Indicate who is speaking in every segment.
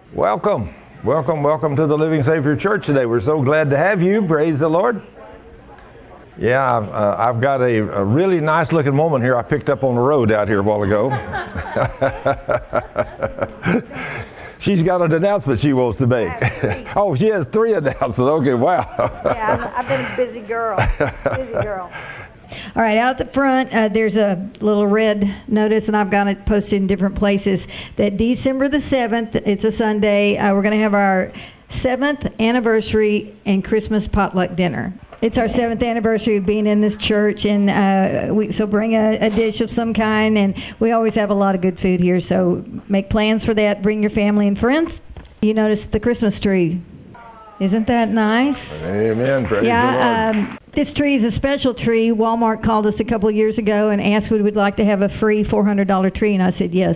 Speaker 1: Welcome, welcome, welcome to the Living Savior Church today. We're so glad to have you. Praise the Lord. Yeah, I've got a really nice looking woman here I picked up on the road out here a while ago. She's got an announcement she wants to make. Oh, she has 3 announcements. Okay, wow.
Speaker 2: Yeah, I've been a busy girl.
Speaker 3: All right, out the front, there's a little red notice, and I've got it posted in different places, that December the 7th, it's a Sunday, we're going to have our 7th anniversary and Christmas potluck dinner. It's our 7th anniversary of being in this church, and so bring a dish of some kind, and we always have a lot of good food here, so make plans for that. Bring your family and friends. You notice the Christmas tree. Isn't that nice?
Speaker 1: Amen. Praise the Lord.
Speaker 3: This tree is a special tree. Walmart called us a couple of years ago and asked if we would like to have a free $400 tree, and I said yes.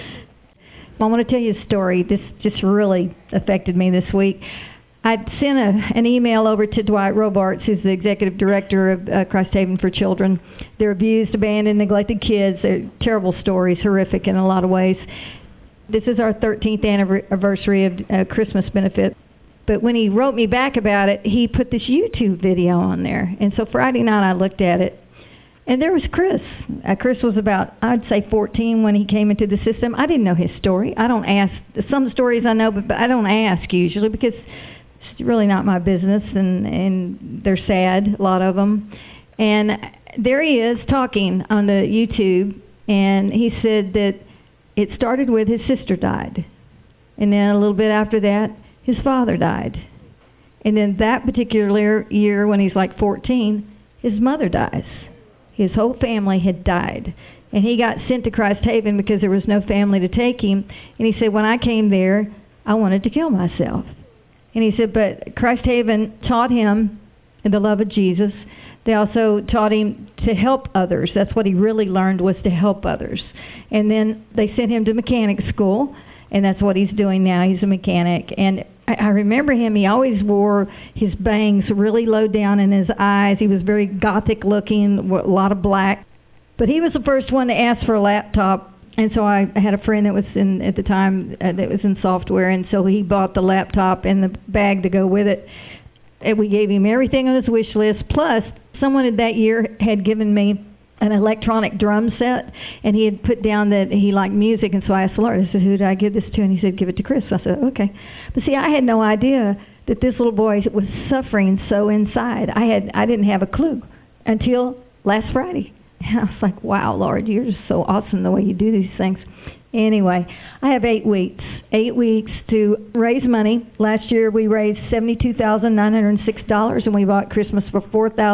Speaker 3: I want to tell you a story. This just really affected me this week. I'd sent an email over to Dwight Robarts, who's the executive director of Christ Haven for Children. They're abused, abandoned, neglected kids. They're terrible stories, horrific in a lot of ways. This is our 13th anniversary of Christmas benefit. But when he wrote me back about it, he put this YouTube video on there. And so Friday night I looked at it, and there was Chris. Chris was about, I'd say 14 when he came into the system. I didn't know his story. I don't ask. Some stories I know, but I don't ask usually because it's really not my business, and they're sad, a lot of them. And there he is talking on the YouTube, and he said that it started with his sister died. And then a little bit after that, his father died. And then that particular year, when he's like 14, his mother dies. His whole family had died. And he got sent to Christ Haven because there was no family to take him. And he said, when I came there, I wanted to kill myself. And he said, but Christ Haven taught him the love of Jesus. They also taught him to help others. That's what he really learned, was to help others. And then they sent him to mechanic school, and that's what he's doing now. He's a mechanic. And I remember him, he always wore his bangs really low down in his eyes. He was very gothic looking, a lot of black. But he was the first one to ask for a laptop. And so I had a friend that was at the time, that was in software, and so he bought the laptop and the bag to go with it. And we gave him everything on his wish list, plus someone that year had given me an electronic drum set, and he had put down that he liked music, and so I asked the Lord, I said, who did I give this to? And he said, give it to Chris. So I said, okay. But see, I had no idea that this little boy was suffering so inside. I didn't have a clue until last Friday. And I was like, wow, Lord, you're just so awesome the way you do these things. Anyway, I have 8 weeks to raise money. Last year we raised $72,906, and we bought Christmas for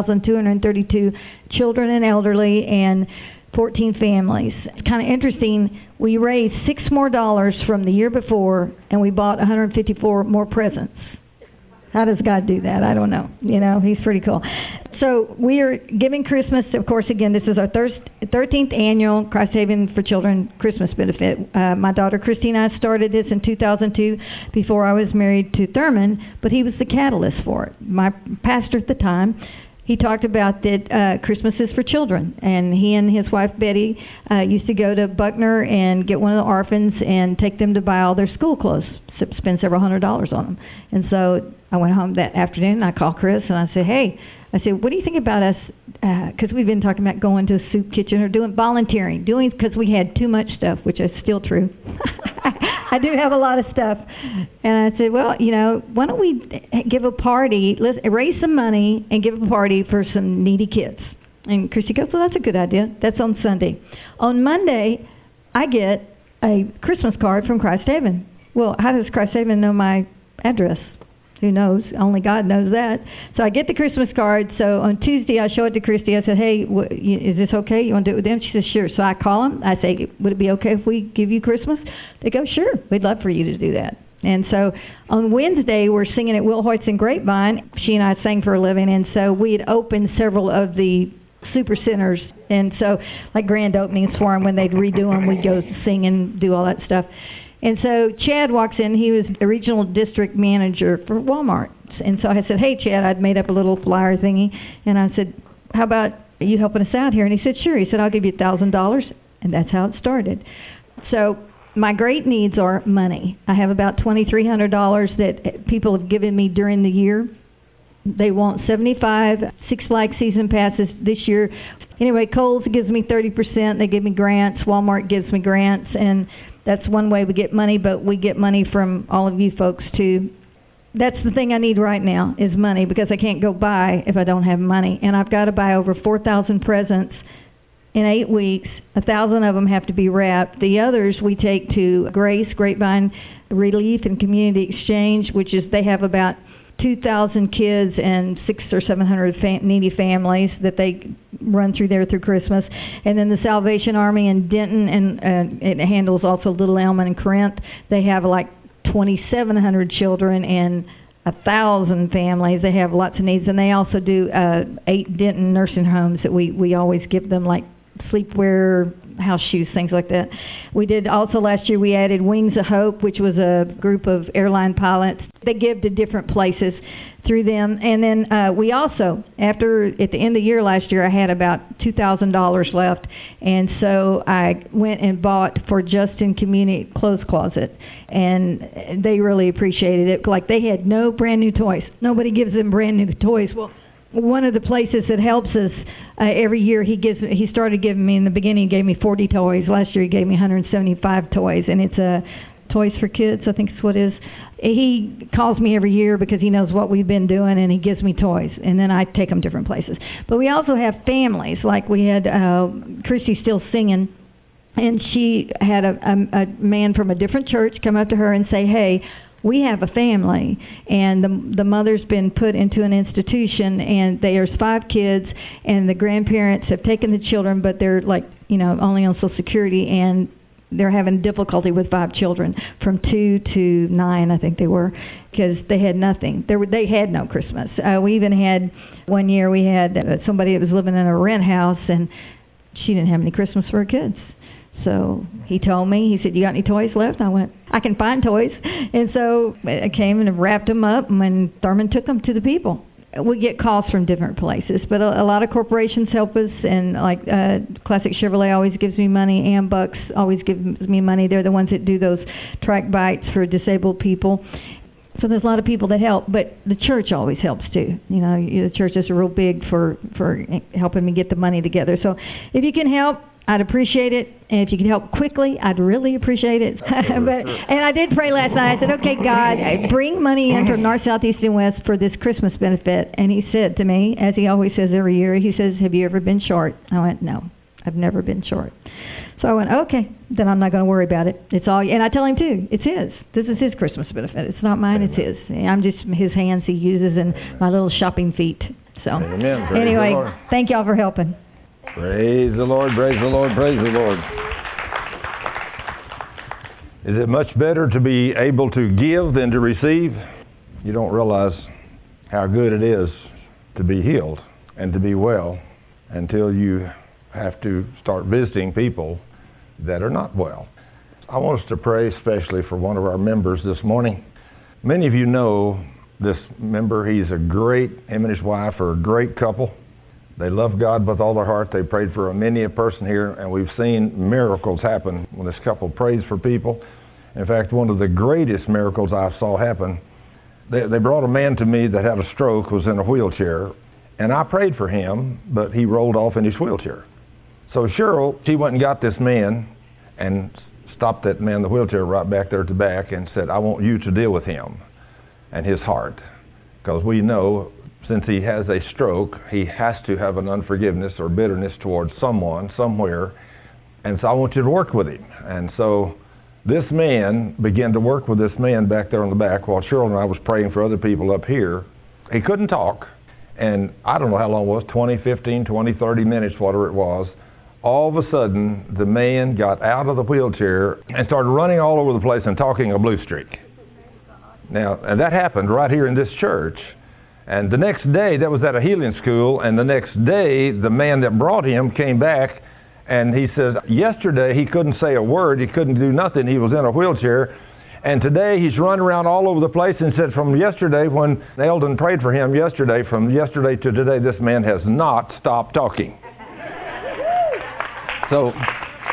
Speaker 3: 4,232 children and elderly and 14 families. It's kind of interesting. We raised $6 more from the year before, and we bought 154 more presents. How does God do that? I don't know. He's pretty cool. So we are giving Christmas, of course, again, this is our 13th annual Christ Haven for Children Christmas benefit. My daughter Christy and I started this in 2002 before I was married to Thurman, but he was the catalyst for it. My pastor at the time, he talked about that Christmas is for children, and he and his wife Betty used to go to Buckner and get one of the orphans and take them to buy all their school clothes, spend several $100s on them. And so I went home that afternoon, and I called Chris, and I said, hey, what do you think about us, because we've been talking about going to a soup kitchen or doing volunteering, because we had too much stuff, which is still true. I do have a lot of stuff. And I said, well, why don't we give a party, let's raise some money and give a party for some needy kids. And Christy goes, well, that's a good idea. That's on Sunday. On Monday, I get a Christmas card from Christ Haven. Well, how does Christ Haven know my address? Who knows? Only God knows that. So I get the Christmas card. So on Tuesday, I show it to Christy. I said, hey, is this okay? You want to do it with them? She says, sure. So I call them. I say, would it be okay if we give you Christmas? They go, sure. We'd love for you to do that. And so on Wednesday, we're singing at Will Hoyt's in Grapevine. She and I sang for a living. And so we had opened several of the super centers. And so like grand openings for them, when they'd redo them, we'd go sing and do all that stuff. And so Chad walks in. He was a regional district manager for Walmart. And so I said, hey, Chad, I'd made up a little flyer thingy. And I said, how about you helping us out here? And he said, sure. He said, I'll give you $1,000. And that's how it started. So My great needs are money. I have about $2,300 that people have given me during the year. They want 75 Six Flags season passes this year. Anyway, Kohl's gives me 30%. They give me grants. Walmart gives me grants. And that's one way we get money, but we get money from all of you folks too. That's the thing I need right now is money, because I can't go buy if I don't have money. And I've got to buy over 4,000 presents in 8 weeks. 1,000 of them have to be wrapped. The others we take to Grace, Grapevine Relief and Community Exchange, which is they have about 2,000 kids and 600 or 700 needy families that they run through there through Christmas. And then the Salvation Army in Denton, and it handles also Little Elm and Corinth. They have like 2,700 children and 1,000 families. They have lots of needs, and they also do 8 Denton nursing homes that we always give them, like sleepwear, house shoes, things like that. We did also last year, we added Wings of Hope, which was a group of airline pilots. They give to different places through them. And then we also, at the end of the year last year, I had about $2,000 left. And so I went and bought for Justin Community Clothes Closet. And they really appreciated it. Like, they had no brand new toys. Nobody gives them brand new toys. Well, one of the places that helps us every year, he started giving me, in the beginning, he gave me 40 toys. Last year he gave me 175 toys, and it's Toys for Kids, I think is what it is. He calls me every year because he knows what we've been doing, and he gives me toys, and then I take them different places. But we also have families, like we had Christy Still Singing, and she had a man from a different church come up to her and say, hey, we have a family, and the mother's been put into an institution, and there's 5 kids, and the grandparents have taken the children, but they're like, only on Social Security, and they're having difficulty with 5 children from 2 to 9, I think they were, because they had nothing. They had no Christmas. We even had, one year we had somebody that was living in a rent house, and she didn't have any Christmas for her kids. So he told me, he said, you got any toys left? I went, I can find toys. And so I came and wrapped them up, and when Thurman took them to the people. We get calls from different places, but a lot of corporations help us, and like Classic Chevrolet always gives me money. Ambucks always gives me money. They're the ones that do those track bites for disabled people. So there's a lot of people that help, but the church always helps too. The church is real big for helping me get the money together. So if you can help, I'd appreciate it. And if you could help quickly, I'd really appreciate it. And I did pray last night. I said, okay, God, bring money in from North, South, East, and West for this Christmas benefit. And he said to me, as he always says every year, he says, have you ever been short? I went, no, I've never been short. So I went, okay, then I'm not going to worry about it. It's all, and I tell him too, it's his. This is his Christmas benefit. It's not mine, it's his. I'm just his hands he uses and my little shopping feet. So anyway, thank y'all for helping.
Speaker 1: Praise the Lord, praise the Lord, praise the Lord. Is it much better to be able to give than to receive? You don't realize how good it is to be healed and to be well until you have to start visiting people that are not well. I want us to pray especially for one of our members this morning. Many of you know this member. He's a great, him and his wife are a great couple. They love God with all their heart. They prayed for many a person here, and we've seen miracles happen when this couple prays for people. In fact, one of the greatest miracles I saw happen, they brought a man to me that had a stroke, was in a wheelchair, and I prayed for him, but he rolled off in his wheelchair. So Cheryl, she went and got this man and stopped that man in the wheelchair right back there at the back and said, I want you to deal with him and his heart, because we know since he has a stroke, he has to have an unforgiveness or bitterness towards someone, somewhere, and so I want you to work with him. And so this man began to work with this man back there on the back while Cheryl and I was praying for other people up here. He couldn't talk, and I don't know how long it was, 20, 15, 20, 30 minutes, whatever it was. All of a sudden, the man got out of the wheelchair and started running all over the place and talking a blue streak. Now, and that happened right here in this church. And the next day, that was at a healing school, and the next day, the man that brought him came back, and he says, yesterday he couldn't say a word, he couldn't do nothing, he was in a wheelchair, and today he's running around all over the place, and said from yesterday, when Eldon prayed for him yesterday, from yesterday to today, this man has not stopped talking. So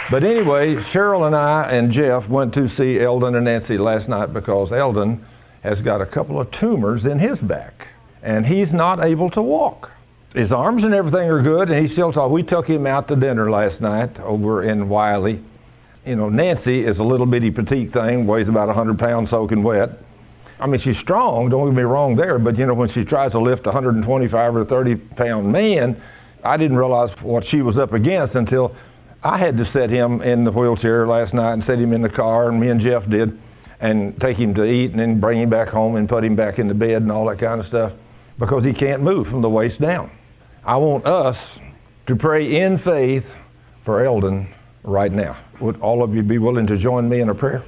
Speaker 1: But anyway, Cheryl and I and Jeff went to see Eldon and Nancy last night because Eldon has got a couple of tumors in his back, and he's not able to walk. His arms and everything are good, and he still talks. We took him out to dinner last night over in Wiley. You know, Nancy is a little bitty petite thing, weighs about 100 pounds soaking wet. I mean, she's strong, don't get me wrong there, but you know, when she tries to lift a 125 or 30 pound man, I didn't realize what she was up against until I had to set him in the wheelchair last night and set him in the car, and me and Jeff did, and take him to eat and then bring him back home and put him back in the bed and all that kind of stuff because he can't move from the waist down. I want us to pray in faith for Eldon right now. Would all of you be willing to join me in a prayer?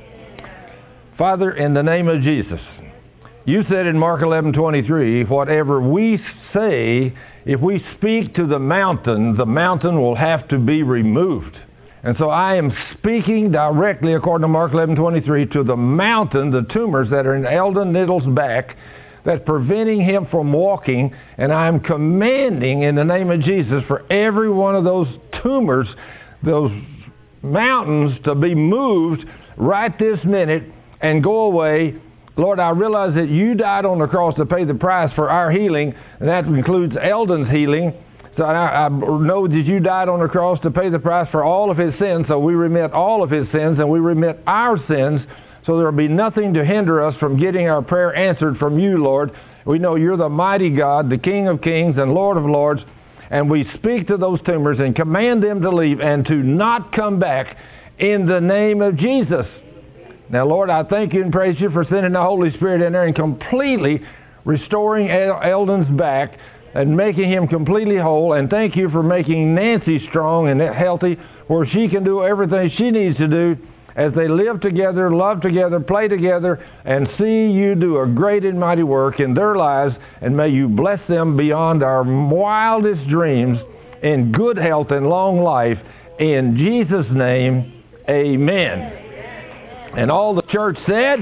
Speaker 1: Father, in the name of Jesus, you said in Mark 11:23, whatever we say, if we speak to the mountain will have to be removed. And so I am speaking directly, according to Mark 11:23, to the mountain, the tumors that are in Eldon Niddle's back, that's preventing him from walking, and I'm commanding in the name of Jesus for every one of those tumors, those mountains, to be moved right this minute and go away. Lord, I realize that you died on the cross to pay the price for our healing, and that includes Eldon's healing. So I know that you died on the cross to pay the price for all of his sins, so we remit all of his sins, and we remit our sins, so there will be nothing to hinder us from getting our prayer answered from you, Lord. We know you're the mighty God, the King of kings and Lord of lords, and we speak to those tumors and command them to leave and to not come back in the name of Jesus. Now, Lord, I thank you and praise you for sending the Holy Spirit in there and completely restoring Eldon's back and making him completely whole. And thank you for making Nancy strong and healthy where she can do everything she needs to do as they live together, love together, play together, and see you do a great and mighty work in their lives. And may you bless them beyond our wildest dreams in good health and long life. In Jesus' name, amen. And all the church said,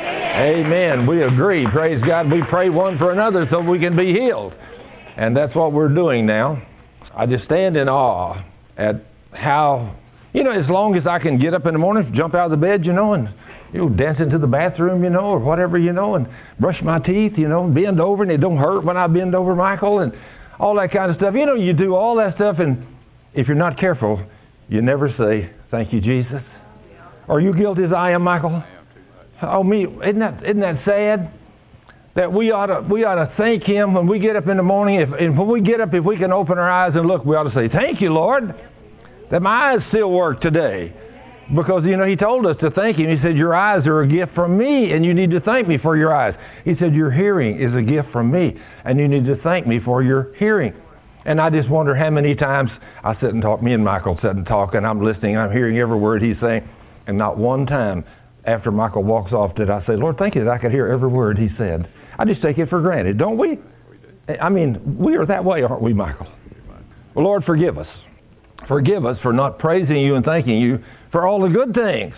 Speaker 1: amen. We agree. Praise God. We pray one for another so we can be healed. And that's what we're doing now. I just stand in awe at how, as long as I can get up in the morning, jump out of the bed, and dance into the bathroom, or whatever, and brush my teeth, bend over, and it don't hurt when I bend over, Michael, and all that kind of stuff. You do all that stuff, and if you're not careful, you never say, thank you, Jesus. Are you guilty as I am, Michael? I am too much. Oh, me, isn't that sad? That we ought to thank him when we get up in the morning. When we get up, if we can open our eyes and look, we ought to say, thank you, Lord, that my eyes still work today. Because, he told us to thank him. He said, your eyes are a gift from me, and you need to thank me for your eyes. He said, your hearing is a gift from me, and you need to thank me for your hearing. And I just wonder how many times I sit and talk, me and Michael sit and talk, and I'm listening, I'm hearing every word he's saying. And not one time after Michael walks off did I say, Lord, thank you that I could hear every word he said. I just take it for granted, don't we? I mean, we are that way, aren't we, Michael? Well, Lord, forgive us. Forgive us for not praising you and thanking you for all the good things.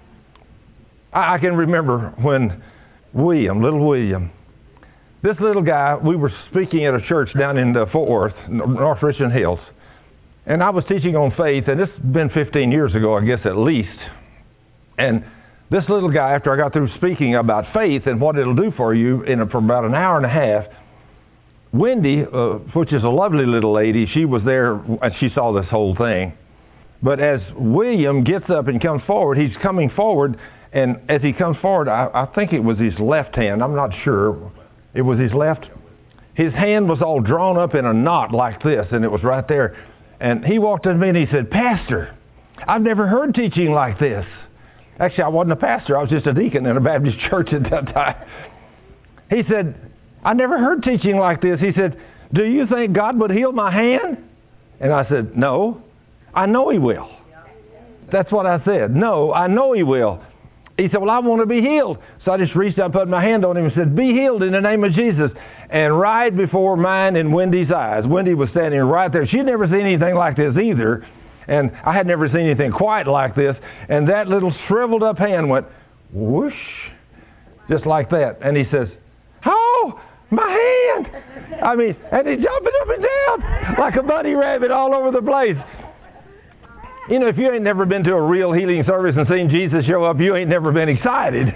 Speaker 1: I can remember when little William, this little guy, we were speaking at a church down in Fort Worth, North Richland Hills. And I was teaching on faith, and this has been 15 years ago, I guess at least. And this little guy, after I got through speaking about faith and what it'll do for you for about an hour and a half, Wendy, which is a lovely little lady, she was there and she saw this whole thing. But as William gets up and comes forward, he's coming forward, and as he comes forward, I think it was his left hand. I'm not sure. It was his left. His hand was all drawn up in a knot like this, and it was right there. And he walked up to me and he said, Pastor, I've never heard teaching like this. Actually, I wasn't a pastor. I was just a deacon in a Baptist church at that time. He said, I never heard teaching like this. He said, do you think God would heal my hand? And I said, no, I know he will. That's what I said. No, I know he will. He said, well, I want to be healed. So I just reached out and put my hand on him and said, be healed in the name of Jesus. And right before mine and Wendy's eyes, Wendy was standing right there. She'd never seen anything like this either. And I had never seen anything quite like this. And that little shriveled up hand went whoosh, just like that. And he says, oh, my hand. I mean, and he's jumping up and down like a bunny rabbit all over the place. You know, if you ain't never been to a real healing service and seen Jesus show up, you ain't never been excited.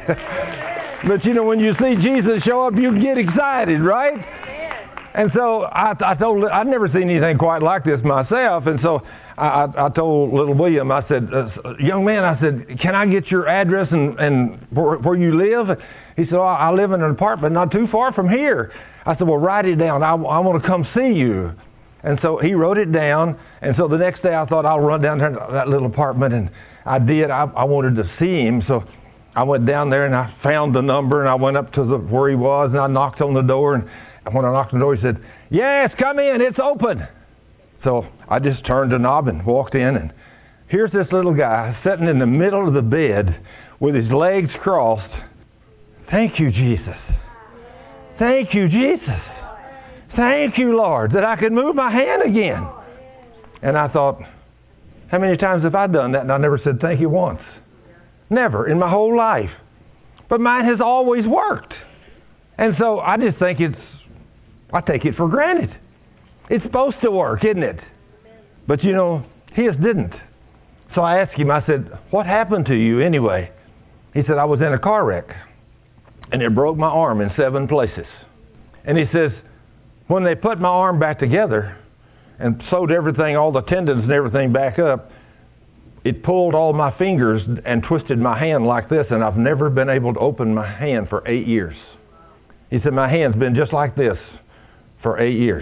Speaker 1: But you know, when you see Jesus show up, you get excited, right? And so I told, I'd never seen anything quite like this myself. And so I told little William, I said, young man, I said, can I get your address and where you live? He said, oh, I live in an apartment not too far from here. I said, well, write it down. I want to come see you. And so he wrote it down. And so the next day I thought I'll run down there to that little apartment. And I did. I wanted to see him. So I went down there and I found the number and I went up to where he was and I knocked on the door. And when I knocked on the door, he said, yes, come in. It's open. So I just turned the knob and walked in. And here's this little guy sitting in the middle of the bed with his legs crossed. Thank you, Jesus. Thank you, Jesus. Thank you, Lord, that I could move my hand again. And I thought, how many times have I done that and I never said thank you once? Never in my whole life. But mine has always worked. And so I just think I take it for granted. It's supposed to work, isn't it? But you know, his didn't. So I asked him, I said, what happened to you anyway? He said, I was in a car wreck and it broke my arm in 7 places. And he says, when they put my arm back together and sewed everything, all the tendons and everything back up, it pulled all my fingers and twisted my hand like this, and I've never been able to open my hand for 8 years. He said, my hand's been just like this for 8 years.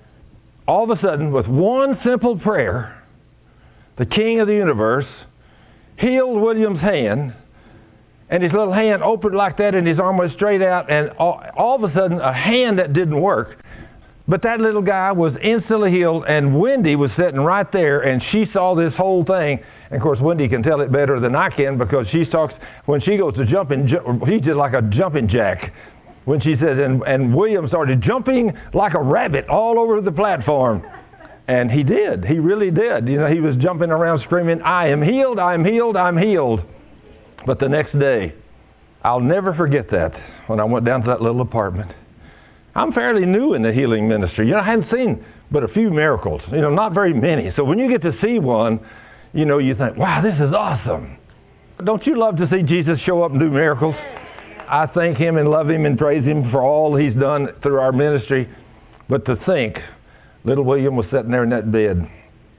Speaker 1: All of a sudden, with one simple prayer, the King of the universe healed William's hand, and his little hand opened like that, and his arm went straight out, and all of a sudden, a hand that didn't work. But that little guy was instantly healed, and Wendy was sitting right there, and she saw this whole thing. And of course, Wendy can tell it better than I can because she talks, when she goes to jumping, he's just like a jumping jack. When she says, and William started jumping like a rabbit all over the platform. And he did. He really did. You know, he was jumping around screaming, I am healed, I'm healed, I'm healed. But the next day, I'll never forget that when I went down to that little apartment. I'm fairly new in the healing ministry. You know, I hadn't seen but a few miracles, you know, not very many. So when you get to see one, you know, you think, wow, this is awesome. Don't you love to see Jesus show up and do miracles? I thank him and love him and praise him for all he's done through our ministry. But to think, little William was sitting there in that bed.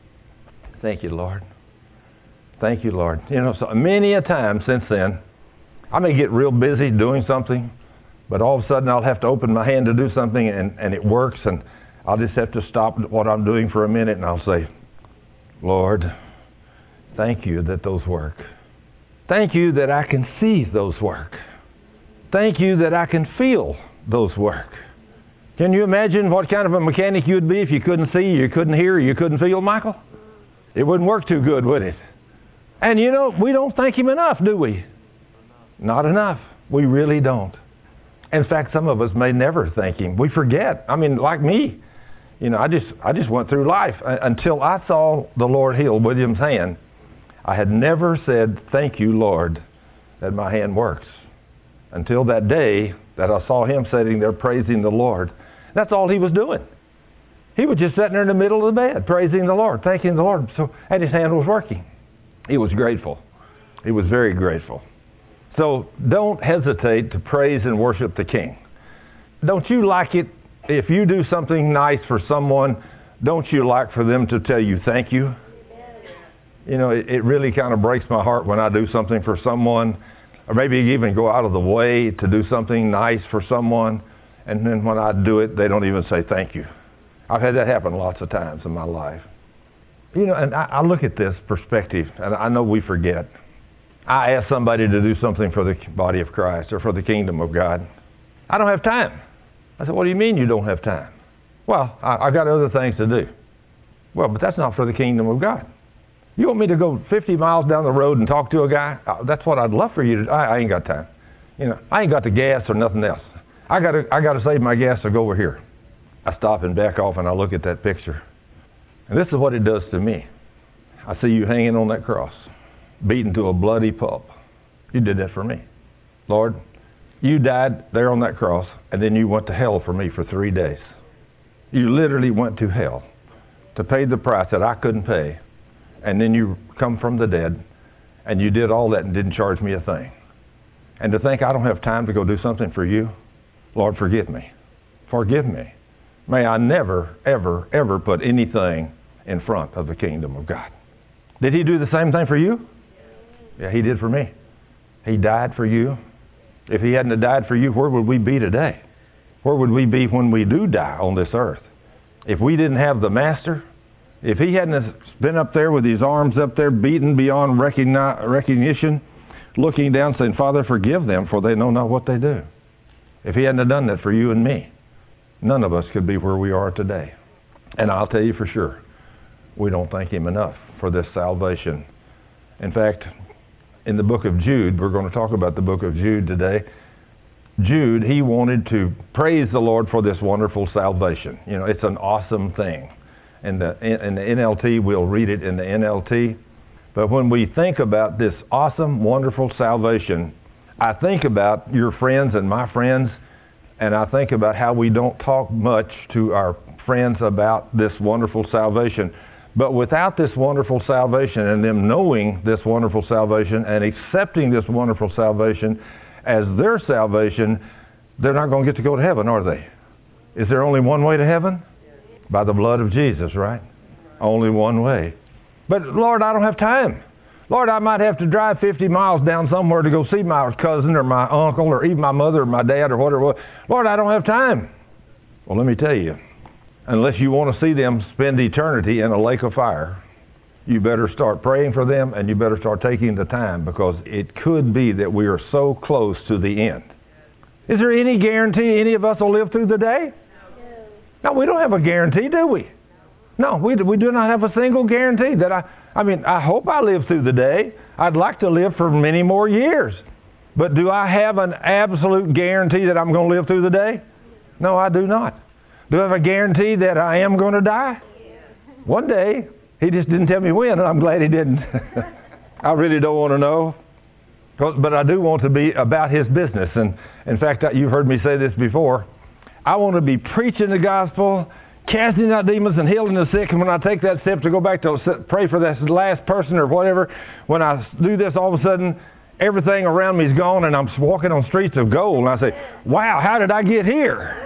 Speaker 1: Thank you, Lord. Thank you, Lord. You know, so many a time since then, I may get real busy doing something, but all of a sudden I'll have to open my hand to do something and it works, and I'll just have to stop what I'm doing for a minute and I'll say, Lord, thank you that those work. Thank you that I can see those work. Thank you that I can feel those work. Can you imagine what kind of a mechanic you would be if you couldn't see, you couldn't hear, you couldn't feel, Michael? It wouldn't work too good, would it? And you know, we don't thank him enough, do we? Not enough. We really don't. In fact, some of us may never thank him. We forget. I mean, like me. You know, I just went through life until I saw the Lord heal William's hand. I had never said, thank you, Lord, that my hand works. Until that day that I saw him sitting there praising the Lord. That's all he was doing. He was just sitting there in the middle of the bed, praising the Lord, thanking the Lord. And his hand was working. He was grateful. He was very grateful. So don't hesitate to praise and worship the King. Don't you like it if you do something nice for someone, don't you like for them to tell you thank you? You know, it really kind of breaks my heart when I do something for someone, or maybe even go out of the way to do something nice for someone, and then when I do it, they don't even say thank you. I've had that happen lots of times in my life. You know, and I look at this perspective, and I know we forget. I ask somebody to do something for the body of Christ or for the kingdom of God. I don't have time. I said, what do you mean you don't have time? Well, I've got other things to do. Well, but that's not for the kingdom of God. You want me to go 50 miles down the road and talk to a guy? That's what I'd love for you to do. I ain't got time. You know, I ain't got the gas or nothing else. I got to save my gas to go over here. I stop and back off and I look at that picture. And this is what it does to me. I see you hanging on that cross, beaten to a bloody pulp. You did that for me. Lord, you died there on that cross, and then you went to hell for me for 3 days. You literally went to hell to pay the price that I couldn't pay. and then you come from the dead, and you did all that and didn't charge me a thing. And to think I don't have time to go do something for you, Lord, forgive me. Forgive me. May I never, ever, ever put anything in front of the kingdom of God. Did he do the same thing for you? Yeah, he did for me. He died for you. If he hadn't have died for you, where would we be today? Where would we be when we do die on this earth? If we didn't have the Master, if he hadn't been up there with his arms up there beaten beyond recognition, looking down saying, Father, forgive them, for they know not what they do. If he hadn't have done that for you and me, none of us could be where we are today. And I'll tell you for sure, we don't thank him enough for this salvation. In fact, in the book of Jude, we're going to talk about the book of Jude today. Jude, he wanted to praise the Lord for this wonderful salvation. You know, it's an awesome thing. In the NLT, we'll read it in the NLT. But when we think about this awesome, wonderful salvation, I think about your friends and my friends, and I think about how we don't talk much to our friends about this wonderful salvation. But without this wonderful salvation and them knowing this wonderful salvation and accepting this wonderful salvation as their salvation, they're not going to get to go to heaven, are they? Is there only one way to heaven? By the blood of Jesus, right? Only one way. But Lord, I don't have time. Lord, I might have to drive 50 miles down somewhere to go see my cousin or my uncle or even my mother or my dad or whatever. Lord, I don't have time. Well, let me tell you, unless you want to see them spend eternity in a lake of fire, you better start praying for them and you better start taking the time, because it could be that we are so close to the end. Is there any guarantee any of us will live through the day? No, we don't have a guarantee, do we? No, we do not have a single guarantee that I hope I live through the day. I'd like to live for many more years. But do I have an absolute guarantee that I'm going to live through the day? No, I do not. Do I have a guarantee that I am going to die? One day. He just didn't tell me when, and I'm glad he didn't. I really don't want to know. But I do want to be about his business. And in fact, you've heard me say this before. I want to be preaching the gospel, casting out demons and healing the sick. And when I take that step to go back to pray for that last person or whatever, when I do this, all of a sudden, everything around me is gone and I'm walking on streets of gold. And I say, wow, how did I get here?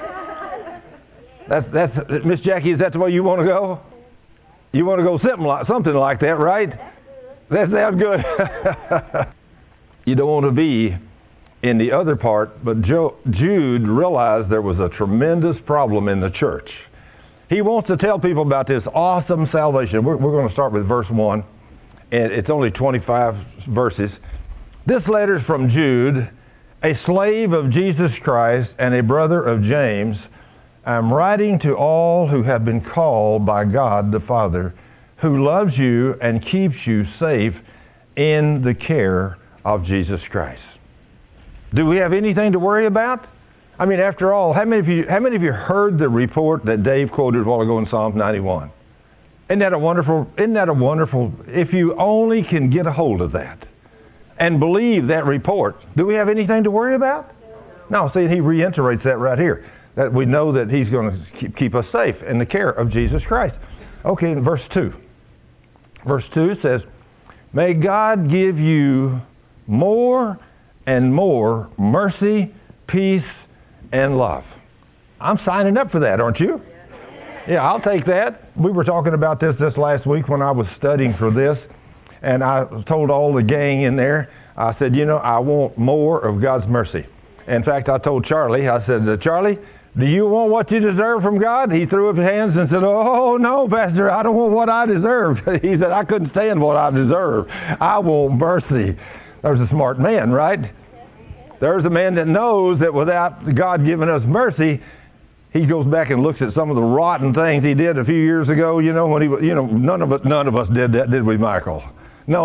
Speaker 1: That's Miss Jackie, is that the way you want to go? You want to go something like that, right? That sounds good. You don't want to be in the other part, but Jude realized there was a tremendous problem in the church. He wants to tell people about this awesome salvation. We're going to start with verse 1, and it's only 25 verses. This letter is from Jude, a slave of Jesus Christ and a brother of James. I'm writing to all who have been called by God the Father, who loves you and keeps you safe in the care of Jesus Christ. Do we have anything to worry about? I mean, after all, how many of you heard the report that Dave quoted a while ago in Psalm 91? Isn't that a wonderful, if you only can get a hold of that and believe that report, do we have anything to worry about? No, see, he reiterates that right here, that we know that he's going to keep us safe in the care of Jesus Christ. Okay, in verse 2. Verse 2 says, may God give you more and more mercy, peace, and love. I'm signing up for that, aren't you? Yeah, I'll take that. We were talking about this last week when I was studying for this, and I told all the gang in there, I said, I want more of God's mercy. In fact, I told Charlie, I said, Charlie, do you want what you deserve from God? He threw up his hands and said, oh, no, Pastor, I don't want what I deserve. He said, I couldn't stand what I deserve. I want mercy. There's a smart man, right? There's a man that knows that without God giving us mercy, he goes back and looks at some of the rotten things he did a few years ago, when he, none of us did that, did we, Michael? No.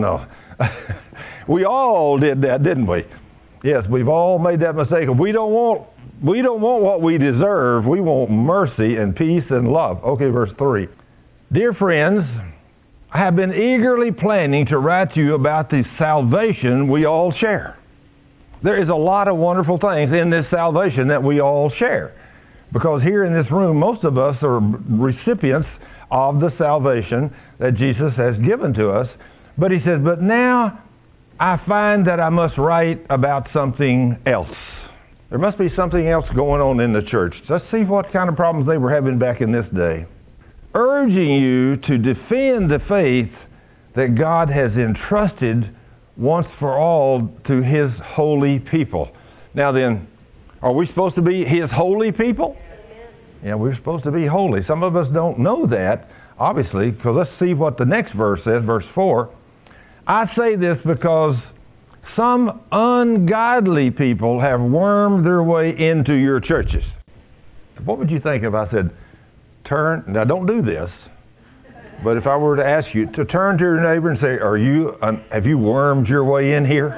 Speaker 1: We all did that, didn't we? Yes, we've all made that mistake. We don't want what we deserve. We want mercy and peace and love. Okay, verse 3. Dear friends, I have been eagerly planning to write to you about the salvation we all share. There is a lot of wonderful things in this salvation that we all share. Because here in this room, most of us are recipients of the salvation that Jesus has given to us. But he says, but now I find that I must write about something else. There must be something else going on in the church. Let's see what kind of problems they were having back in this day. Urging you to defend the faith that God has entrusted once for all to His holy people. Now then, are we supposed to be His holy people? Yeah, we're supposed to be holy. Some of us don't know that, obviously, because let's see what the next verse says, verse 4. I say this because some ungodly people have wormed their way into your churches. What would you think if I said, now don't do this, but if I were to ask you to turn to your neighbor and say, have you wormed your way in here?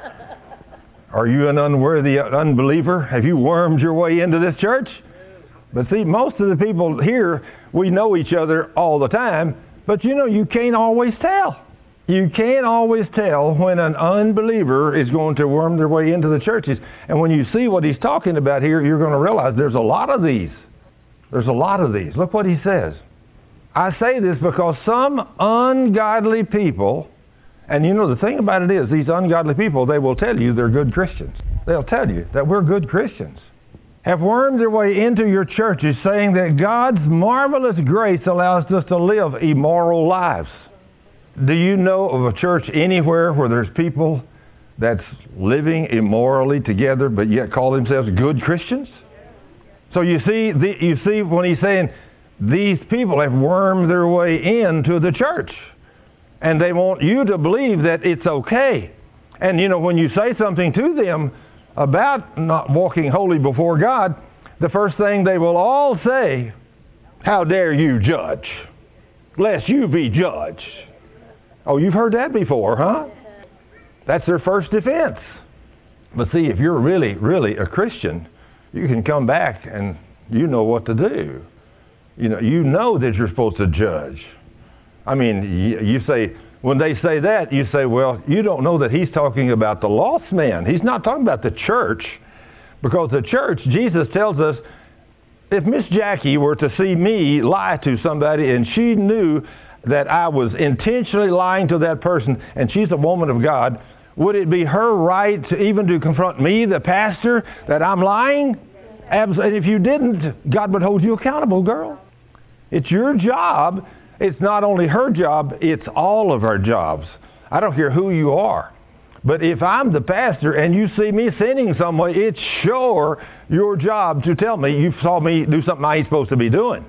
Speaker 1: Are you an unworthy unbeliever? Have you wormed your way into this church? But see, most of the people here, we know each other all the time, but you can't always tell. You can't always tell when an unbeliever is going to worm their way into the churches. And when you see what he's talking about here, you're going to realize there's a lot of these. There's a lot of these. Look what he says. I say this because some ungodly people, and the thing about it is, these ungodly people, they will tell you they're good Christians. They'll tell you that we're good Christians. Have wormed their way into your churches saying that God's marvelous grace allows us to live immoral lives. Do you know of a church anywhere where there's people that's living immorally together but yet call themselves good Christians? So you see when he's saying these people have wormed their way into the church and they want you to believe that it's okay. And when you say something to them about not walking holy before God, the first thing they will all say, how dare you judge, lest you be judged. Oh, you've heard that before, huh? That's their first defense. But see, if you're really, really a Christian, you can come back and you know what to do. You know that you're supposed to judge. I mean, you say, when they say that, you say, well, you don't know that he's talking about the lost man. He's not talking about the church. Because the church, Jesus tells us, if Miss Jackie were to see me lie to somebody and she knew that I was intentionally lying to that person and she's a woman of God, would it be her right to confront me, the pastor, that I'm lying? And if you didn't, God would hold you accountable, girl. It's your job. It's not only her job, it's all of our jobs. I don't care who you are. But if I'm the pastor and you see me sinning some way, it's sure your job to tell me you saw me do something I ain't supposed to be doing.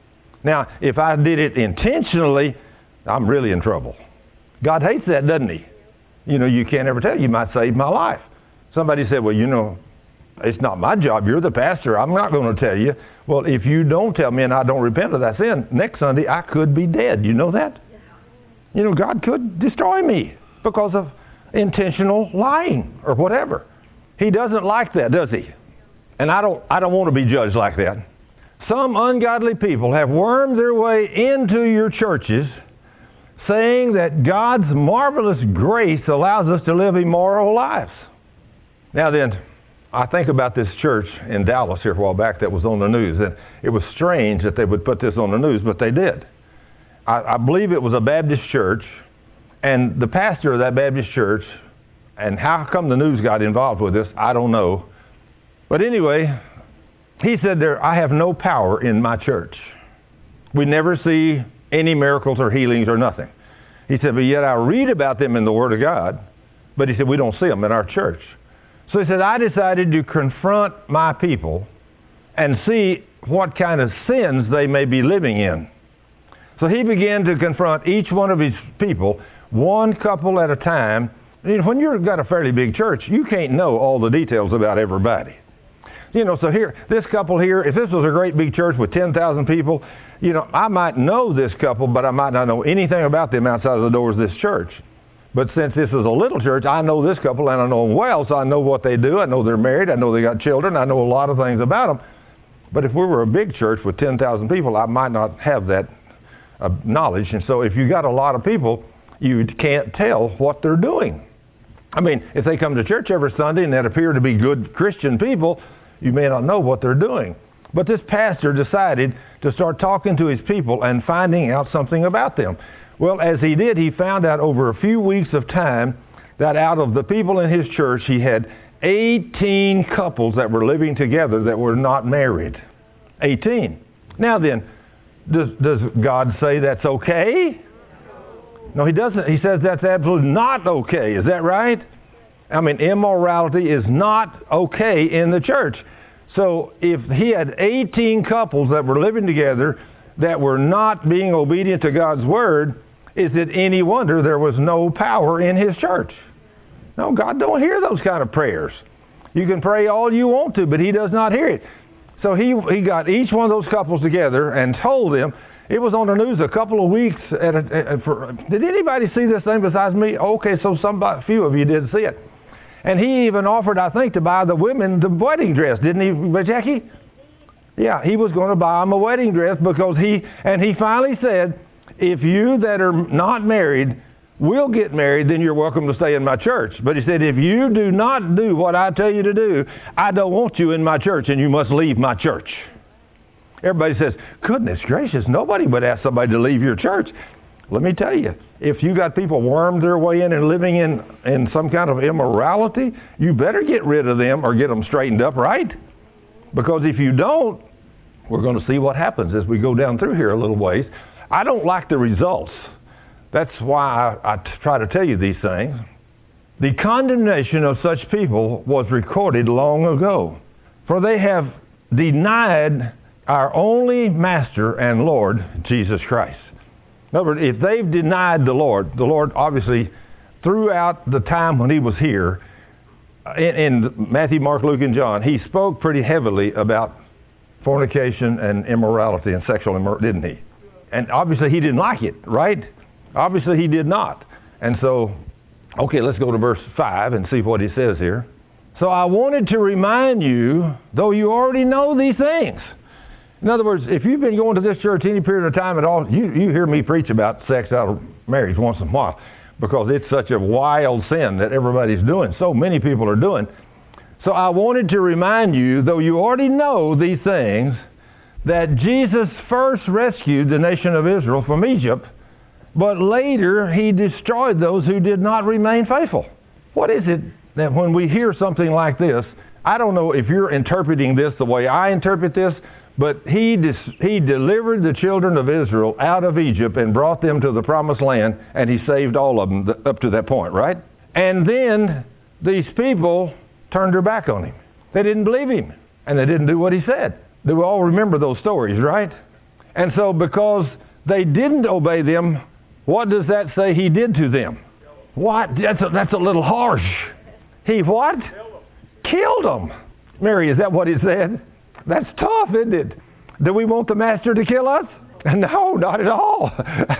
Speaker 1: Now, if I did it intentionally, I'm really in trouble. God hates that, doesn't He? You can't ever tell. You might save my life. Somebody said, well, it's not my job. You're the pastor. I'm not going to tell you. Well, if you don't tell me and I don't repent of that sin, next Sunday I could be dead. You know that? God could destroy me because of intentional lying or whatever. He doesn't like that, does He? And I don't want to be judged like that. Some ungodly people have wormed their way into your churches saying that God's marvelous grace allows us to live immoral lives. Now then, I think about this church in Dallas here a while back that was on the news. And it was strange that they would put this on the news, but they did. I believe it was a Baptist church, and the pastor of that Baptist church, and how come the news got involved with this, I don't know. But anyway, he said I have no power in my church. We never see any miracles or healings or nothing. He said, but yet I read about them in the Word of God. But he said, we don't see them in our church. So he said, I decided to confront my people and see what kind of sins they may be living in. So he began to confront each one of his people, one couple at a time. When you've got a fairly big church, you can't know all the details about everybody. So here, this couple here, if this was a great big church with 10,000 people, I might know this couple, but I might not know anything about them outside of the doors of this church. But since this is a little church, I know this couple and I know them well, so I know what they do. I know they're married. I know they got children. I know a lot of things about them. But if we were a big church with 10,000 people, I might not have that knowledge. And so if you got a lot of people, you can't tell what they're doing. I mean, if they come to church every Sunday and that appear to be good Christian people, you may not know what they're doing. But this pastor decided to start talking to his people and finding out something about them. Well, as he did, he found out over a few weeks of time that out of the people in his church, he had 18 couples that were living together that were not married. 18. Now then, does God say that's okay? No, he doesn't. He says that's absolutely not okay. Is that right? I mean, immorality is not okay in the church. So if he had 18 couples that were living together that were not being obedient to God's word, is it any wonder there was no power in his church? No, God don't hear those kind of prayers. You can pray all you want to, but he does not hear it. So he got each one of those couples together and told them, it was on the news a couple of weeks. Did anybody see this thing besides me? Okay, so a few of you did see it. And he even offered, I think, to buy the women the wedding dress, didn't he, Jackie? Yeah, he was going to buy them a wedding dress because he finally said, if you that are not married will get married, then you're welcome to stay in my church. But he said, if you do not do what I tell you to do, I don't want you in my church and you must leave my church. Everybody says, goodness gracious, nobody would ask somebody to leave your church. Let me tell you, if you got people wormed their way in and living in some kind of immorality, you better get rid of them or get them straightened up, right? Because if you don't, we're going to see what happens as we go down through here a little ways. I don't like the results. That's why I try to tell you these things. The condemnation of such people was recorded long ago, for they have denied our only Master and Lord, Jesus Christ. In other words, if they've denied the Lord obviously throughout the time when he was here, in Matthew, Mark, Luke, and John, he spoke pretty heavily about fornication and immorality and sexual immorality, didn't he? And obviously he didn't like it, right? Obviously he did not. And so, okay, let's go to verse 5 and see what he says here. So I wanted to remind you, though you already know these things. In other words, if you've been going to this church any period of time at all, you hear me preach about sex out of marriage once in a while because it's such a wild sin that everybody's doing. So many people are doing. So I wanted to remind you, though you already know these things, that Jesus first rescued the nation of Israel from Egypt, but later he destroyed those who did not remain faithful. What is it that when we hear something like this, I don't know if you're interpreting this the way I interpret this, but he delivered the children of Israel out of Egypt and brought them to the promised land, and he saved all of them up to that point, right? And then these people turned their back on him. They didn't believe him, and they didn't do what he said. We all remember those stories, right? And so because they didn't obey them, what does that say he did to them? What? That's a little harsh. He what? Killed them. Mary, is that what he said? That's tough, isn't it? Do we want the master to kill us? No, not at all.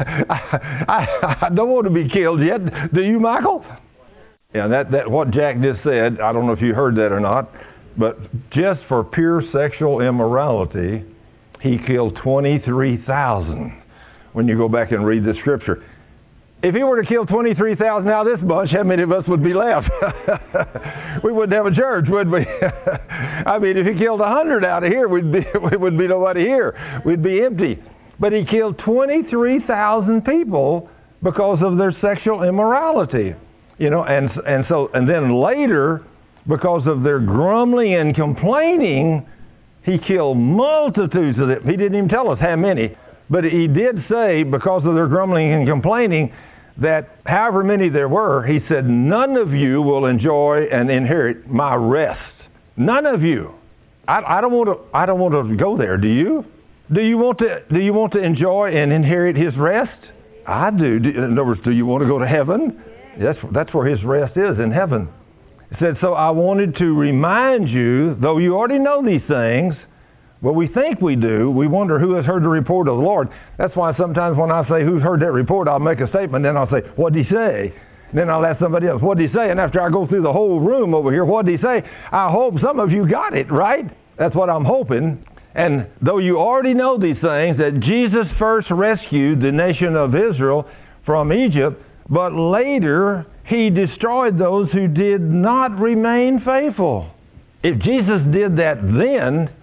Speaker 1: I don't want to be killed yet. Do you, Michael? Yeah, that what Jack just said, I don't know if you heard that or not, but just for pure sexual immorality, he killed 23,000 when you go back and read the scripture. If he were to kill 23,000 out of this bunch, how many of us would be left? We wouldn't have a church, would we? I mean, if he killed 100 out of here, we wouldn't be nobody here. We'd be empty. But he killed 23,000 people because of their sexual immorality. You know, and then later, because of their grumbling and complaining, he killed multitudes of them. He didn't even tell us how many. But he did say, because of their grumbling and complaining, that however many there were, he said, none of you will enjoy and inherit my rest. None of you. I don't want to go there. Do you? Do you want to enjoy and inherit his rest? I do. In other words, do you want to go to heaven? That's where his rest is, in heaven. He said, so I wanted to remind you, though you already know these things, well, we think we do. We wonder who has heard the report of the Lord. That's why sometimes when I say who's heard that report, I'll make a statement, then I'll say, what did he say? And then I'll ask somebody else, what did he say? And after I go through the whole room over here, what did he say? I hope some of you got it, right? That's what I'm hoping. And though you already know these things, that Jesus first rescued the nation of Israel from Egypt, but later he destroyed those who did not remain faithful. If Jesus did that then,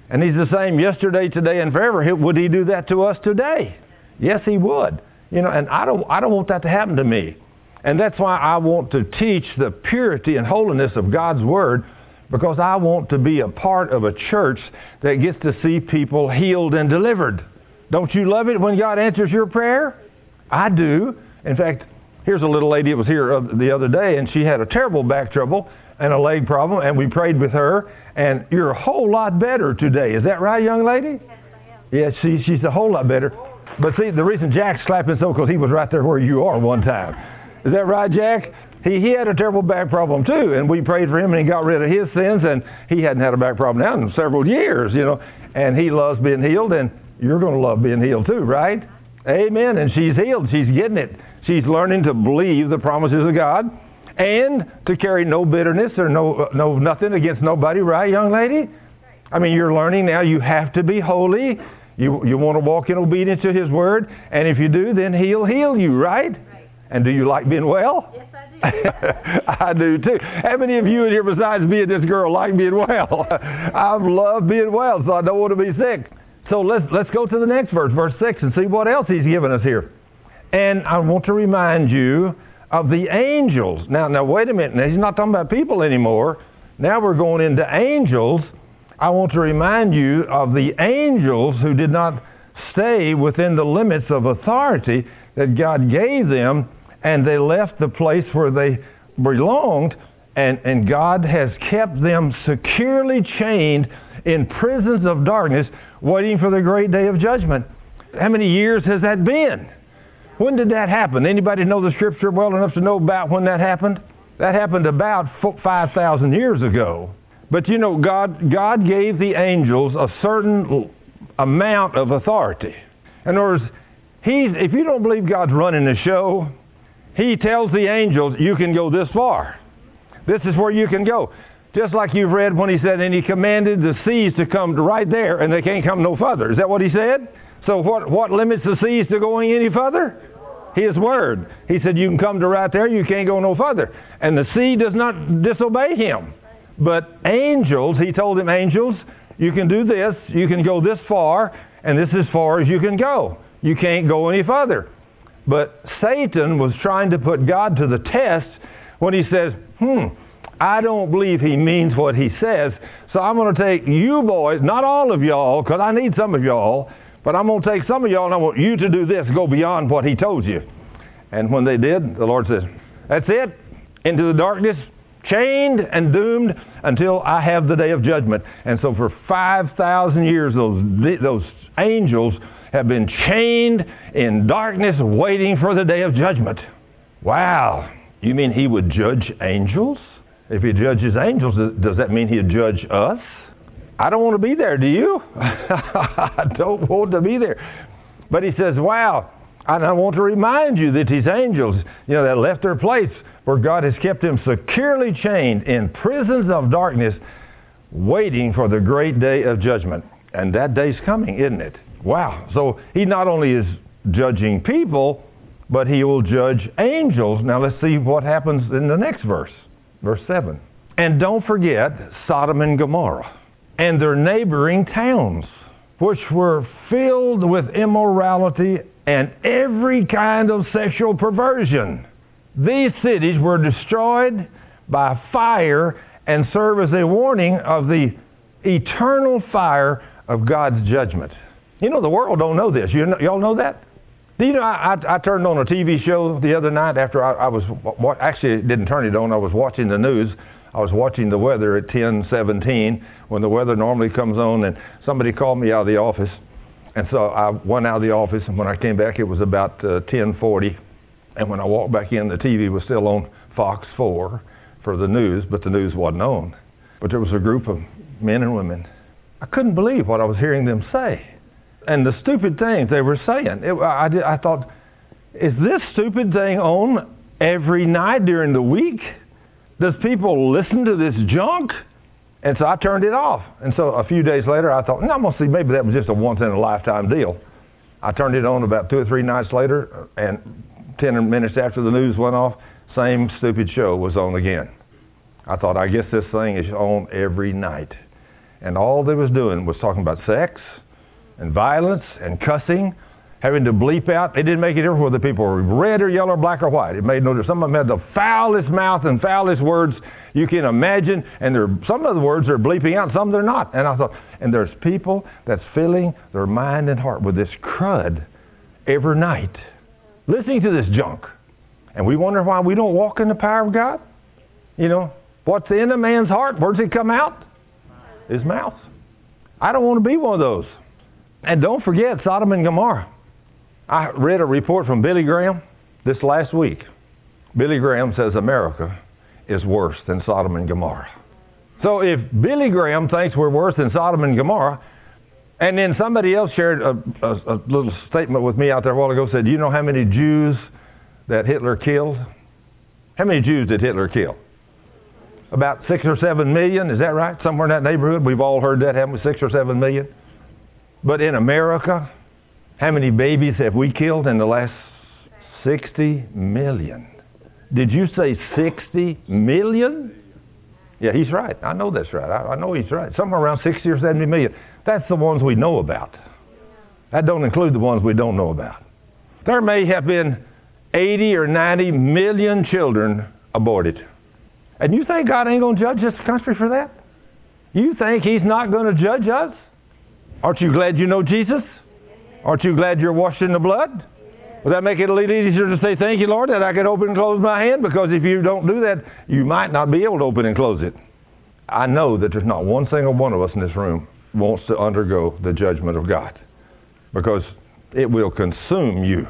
Speaker 1: And He's the same yesterday, today, and forever. Would He do that to us today? Yes, He would. And I don't want that to happen to me. And that's why I want to teach the purity and holiness of God's Word, because I want to be a part of a church that gets to see people healed and delivered. Don't you love it when God answers your prayer? I do. In fact, here's a little lady that was here the other day, and she had a terrible back trouble and a leg problem, and we prayed with her, and you're a whole lot better today. Is that right, young lady?
Speaker 2: Yes, I am.
Speaker 1: Yeah, she's a whole lot better. But see, the reason Jack's clapping so, because he was right there where you are one time. Is that right, Jack? He had a terrible back problem too, and we prayed for him, and he got rid of his sins, and he hadn't had a back problem now in several years, and he loves being healed, and you're going to love being healed too, right? Amen. And she's healed. She's getting it. She's learning to believe the promises of God and to carry no bitterness or no nothing against nobody, right, young lady? I mean, you're learning now you have to be holy. You want to walk in obedience to His Word, and if you do, then He'll heal you, right? And do you like being well?
Speaker 2: Yes, I do.
Speaker 1: I do too. How many of you in here, besides being this girl, like being well? I love being well, so I don't want to be sick. So let's go to the next verse, verse 6, and see what else He's given us here. And I want to remind you of the angels. Now wait a minute. Now, He's not talking about people anymore. Now we're going into angels. I want to remind you of the angels who did not stay within the limits of authority that God gave them, and they left the place where they belonged, and God has kept them securely chained in prisons of darkness, waiting for the great day of judgment. How many years has that been? When did that happen? Anybody know the Scripture well enough to know about when that happened? That happened about 5,000 years ago. But God gave the angels a certain amount of authority. In other words, if you don't believe God's running the show, He tells the angels, you can go this far. This is where you can go. Just like you've read when He said, and He commanded the seas to come to right there, and they can't come no further. Is that what He said? So what limits the seas to going any further? His Word. He said, you can come to right there, you can't go no further. And the sea does not disobey Him. But angels, He told them, angels, you can do this, you can go this far, and this is as far as you can go. You can't go any further. But Satan was trying to put God to the test when he says, I don't believe He means what He says, so I'm going to take you boys, not all of y'all, because I need some of y'all, but I'm going to take some of y'all and I want you to do this, go beyond what He told you. And when they did, the Lord said, that's it, into the darkness, chained and doomed until I have the day of judgment. And so for 5,000 years, those angels have been chained in darkness waiting for the day of judgment. Wow. You mean He would judge angels? If He judges angels, does that mean He'd judge us? I don't want to be there, do you? I don't want to be there. But He says, wow, and I want to remind you that these angels, that left their place where God has kept them securely chained in prisons of darkness, waiting for the great day of judgment. And that day's coming, isn't it? Wow. So He not only is judging people, but He will judge angels. Now let's see what happens in the next verse, verse 7. And don't forget Sodom and Gomorrah and their neighboring towns, which were filled with immorality and every kind of sexual perversion. These cities were destroyed by fire and serve as a warning of the eternal fire of God's judgment. The world don't know this. Y'all know that? Do you know, I turned on a TV show the other night after I was, actually didn't turn it on, I was watching the news. I was watching the weather at 10:17 when the weather normally comes on, and somebody called me out of the office. And so I went out of the office, and when I came back, it was about 10:40. And when I walked back in, the TV was still on Fox 4 for the news, but the news wasn't on. But there was a group of men and women. I couldn't believe what I was hearing them say. And the stupid things they were saying. I thought, is this stupid thing on every night during the week? Does people listen to this junk? And so I turned it off. And so a few days later, I thought, I'm going to see, maybe that was just a once-in-a-lifetime deal. I turned it on about 2 or 3 nights later, and 10 minutes after the news went off, same stupid show was on again. I thought, I guess this thing is on every night. And all they was doing was talking about sex and violence and cussing, having to bleep out. It didn't make a difference whether people were red or yellow, black or white. It made no difference. Some of them had the foulest mouth and foulest words you can imagine, and some of the words are bleeping out, some they're not. And I thought, and there's people that's filling their mind and heart with this crud every night, listening to this junk. And we wonder why we don't walk in the power of God. You know, what's in a man's heart, where does it come out? His mouth. I don't want to be one of those. And don't forget Sodom and Gomorrah. I read a report from Billy Graham this last week. Billy Graham says America is worse than Sodom and Gomorrah. So if Billy Graham thinks we're worse than Sodom and Gomorrah, and then somebody else shared a little statement with me out there a while ago, said, do you know how many Jews that Hitler killed? How many Jews did Hitler kill? About 6 or 7 million, is that right? Somewhere in that neighborhood. We've all heard that, haven't we? 6 or 7 million. But in America, how many babies have we killed in the last 60 million? Did you say 60 million? Yeah, he's right. I know that's right. I know he's right. Somewhere around 60 or 70 million. That's the ones we know about. That don't include the ones we don't know about. There may have been 80 or 90 million children aborted. And you think God ain't going to judge this country for that? You think He's not going to judge us? Aren't you glad you know Jesus? Aren't you glad you're washed in the blood? Would that make it a little easier to say, thank you, Lord, that I could open and close my hand? Because if you don't do that, you might not be able to open and close it. I know that there's not one single one of us in this room wants to undergo the judgment of God. Because it will consume you.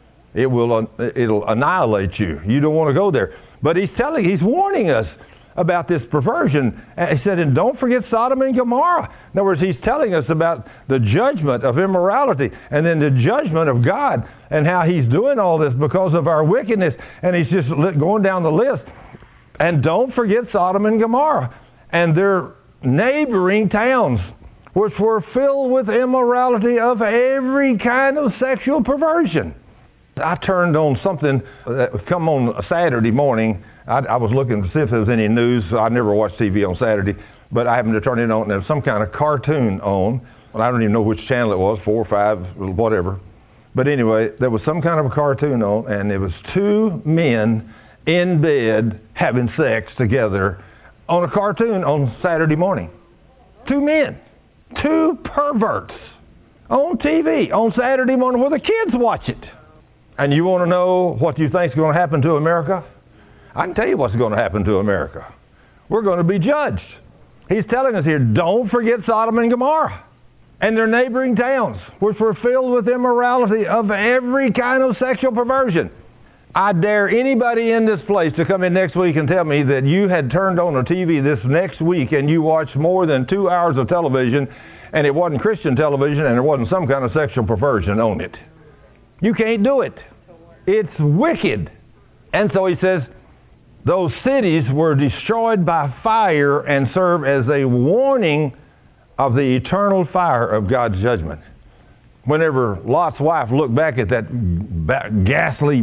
Speaker 1: It'll annihilate you. You don't want to go there. But He's warning us about this perversion. He said, and don't forget Sodom and Gomorrah. In other words, He's telling us about the judgment of immorality and then the judgment of God and how He's doing all this because of our wickedness. And He's just going down the list. And don't forget Sodom and Gomorrah and their neighboring towns, which were filled with immorality of every kind of sexual perversion. I turned on something that would come on a Saturday morning. I was looking to see if there was any news. I never watched TV on Saturday, but I happened to turn it on, and there was some kind of cartoon on. Well, I don't even know which channel it was, 4 or 5, whatever. But anyway, there was some kind of a cartoon on, and it was 2 men in bed having sex together on a cartoon on Saturday morning. 2 men, 2 perverts on TV on Saturday morning where the kids watch it. And you want to know what you think is going to happen to America? I can tell you what's going to happen to America. We're going to be judged. He's telling us here, don't forget Sodom and Gomorrah and their neighboring towns, which were filled with immorality of every kind of sexual perversion. I dare anybody in this place to come in next week and tell me that you had turned on a TV this next week and you watched more than 2 hours of television and it wasn't Christian television and there wasn't some kind of sexual perversion on it. You can't do it. It's wicked. And so he says, those cities were destroyed by fire and serve as a warning of the eternal fire of God's judgment. Whenever Lot's wife looked back at that ghastly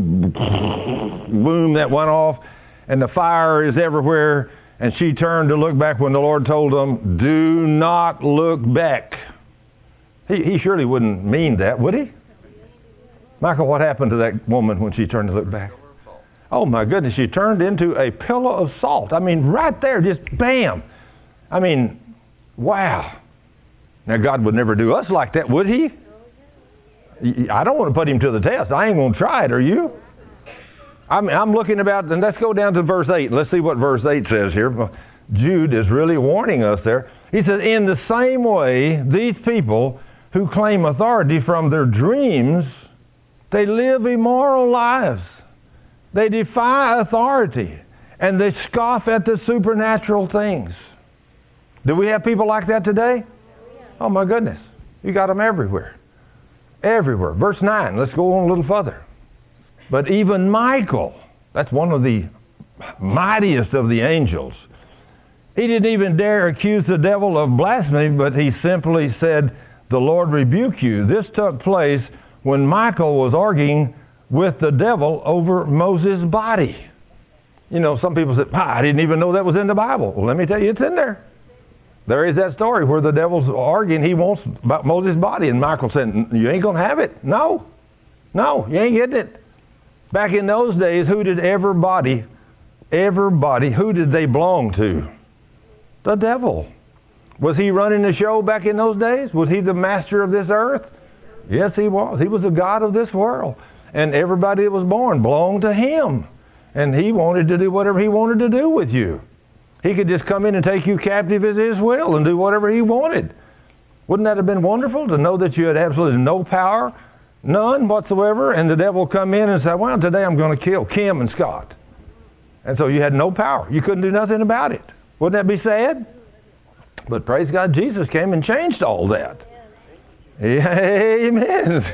Speaker 1: boom that went off, and the fire is everywhere, and she turned to look back when the Lord told them, do not look back. He surely wouldn't mean that, would he? Michael, what happened to that woman when she turned to look back? Oh my goodness, she turned into a pillar of salt. I mean, right there, just bam. I mean, wow. Now, God would never do us like that, would He? I don't want to put Him to the test. I ain't going to try it, are you? I'm looking about, and let's go down to verse 8. Let's see what verse 8 says here. Jude is really warning us there. He says, in the same way, these people who claim authority from their dreams, they live immoral lives. They defy authority, and they scoff at the supernatural things. Do we have people like that today? Oh my goodness. You got them everywhere. Everywhere. Verse 9. Let's go on a little further. But even Michael, that's one of the mightiest of the angels, he didn't even dare accuse the devil of blasphemy, but he simply said, the Lord rebuke you. This took place when Michael was arguing with the devil over Moses' body. You know, some people say, I didn't even know that was in the Bible. Well, let me tell you, it's in there. There is that story where the devil's arguing. He wants about Moses' body. And Michael said, you ain't going to have it. No, you ain't getting it. Back in those days, who did everybody, who did they belong to? The devil. Was he running the show back in those days? Was he the master of this earth? Yes, he was. He was the God of this world. And everybody that was born belonged to him. And he wanted to do whatever he wanted to do with you. He could just come in and take you captive at his will and do whatever he wanted. Wouldn't that have been wonderful to know that you had absolutely no power, none whatsoever, and the devil come in and say, well, today I'm going to kill Kim and Scott. And so you had no power. You couldn't do nothing about it. Wouldn't that be sad? But praise God, Jesus came and changed all that. Amen.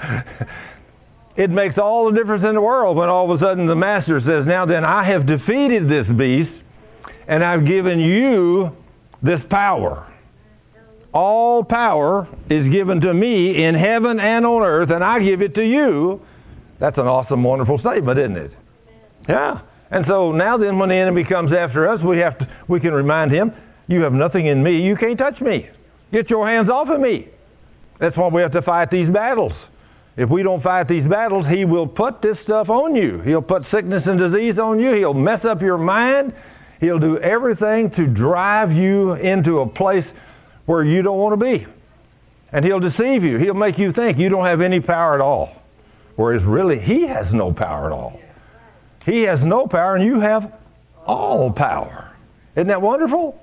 Speaker 1: It makes all the difference in the world when all of a sudden the master says, now then, I have defeated this beast, and I've given you this power. All power is given to me in heaven and on earth, and I give it to you. That's an awesome, wonderful statement, isn't it? Yeah. And so now then, when the enemy comes after us, we can remind him, you have nothing in me. You can't touch me. Get your hands off of me. That's why we have to fight these battles. If we don't fight these battles, he will put this stuff on you. He'll put sickness and disease on you. He'll mess up your mind. He'll do everything to drive you into a place where you don't want to be. And he'll deceive you. He'll make you think you don't have any power at all. Whereas really, he has no power at all. He has no power and you have all power. Isn't that wonderful?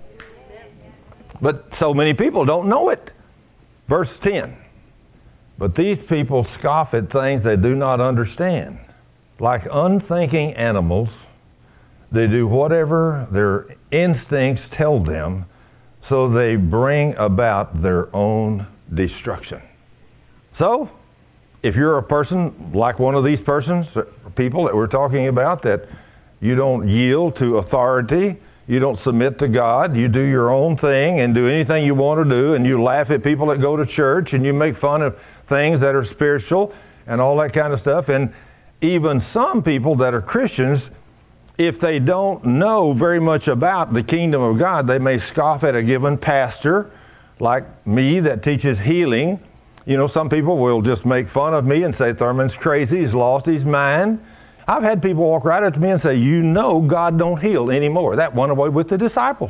Speaker 1: But so many people don't know it. Verse 10. But these people scoff at things they do not understand. Like unthinking animals, they do whatever their instincts tell them, so they bring about their own destruction. So, if you're a person like one of these people that we're talking about, that you don't yield to authority, you don't submit to God, you do your own thing and do anything you want to do, and you laugh at people that go to church, and you make fun of things that are spiritual and all that kind of stuff. And even some people that are Christians, if they don't know very much about the kingdom of God, they may scoff at a given pastor like me that teaches healing. You know, some people will just make fun of me and say, Thurman's crazy, he's lost his mind. I've had people walk right up to me and say, you know God don't heal anymore. That went away with the disciples.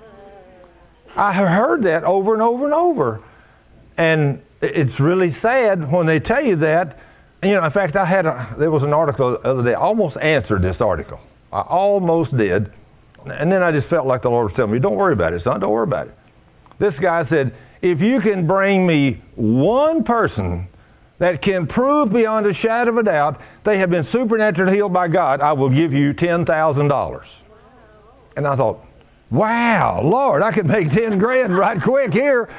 Speaker 1: I have heard that over and over and over. And it's really sad when they tell you that. You know, in fact, there was an article the other day. I almost answered this article. I almost did. And then I just felt like the Lord was telling me, don't worry about it, son. Don't worry about it. This guy said, if you can bring me one person that can prove beyond a shadow of a doubt they have been supernaturally healed by God, I will give you $10,000. And I thought, wow, Lord, I could make 10 grand right quick here.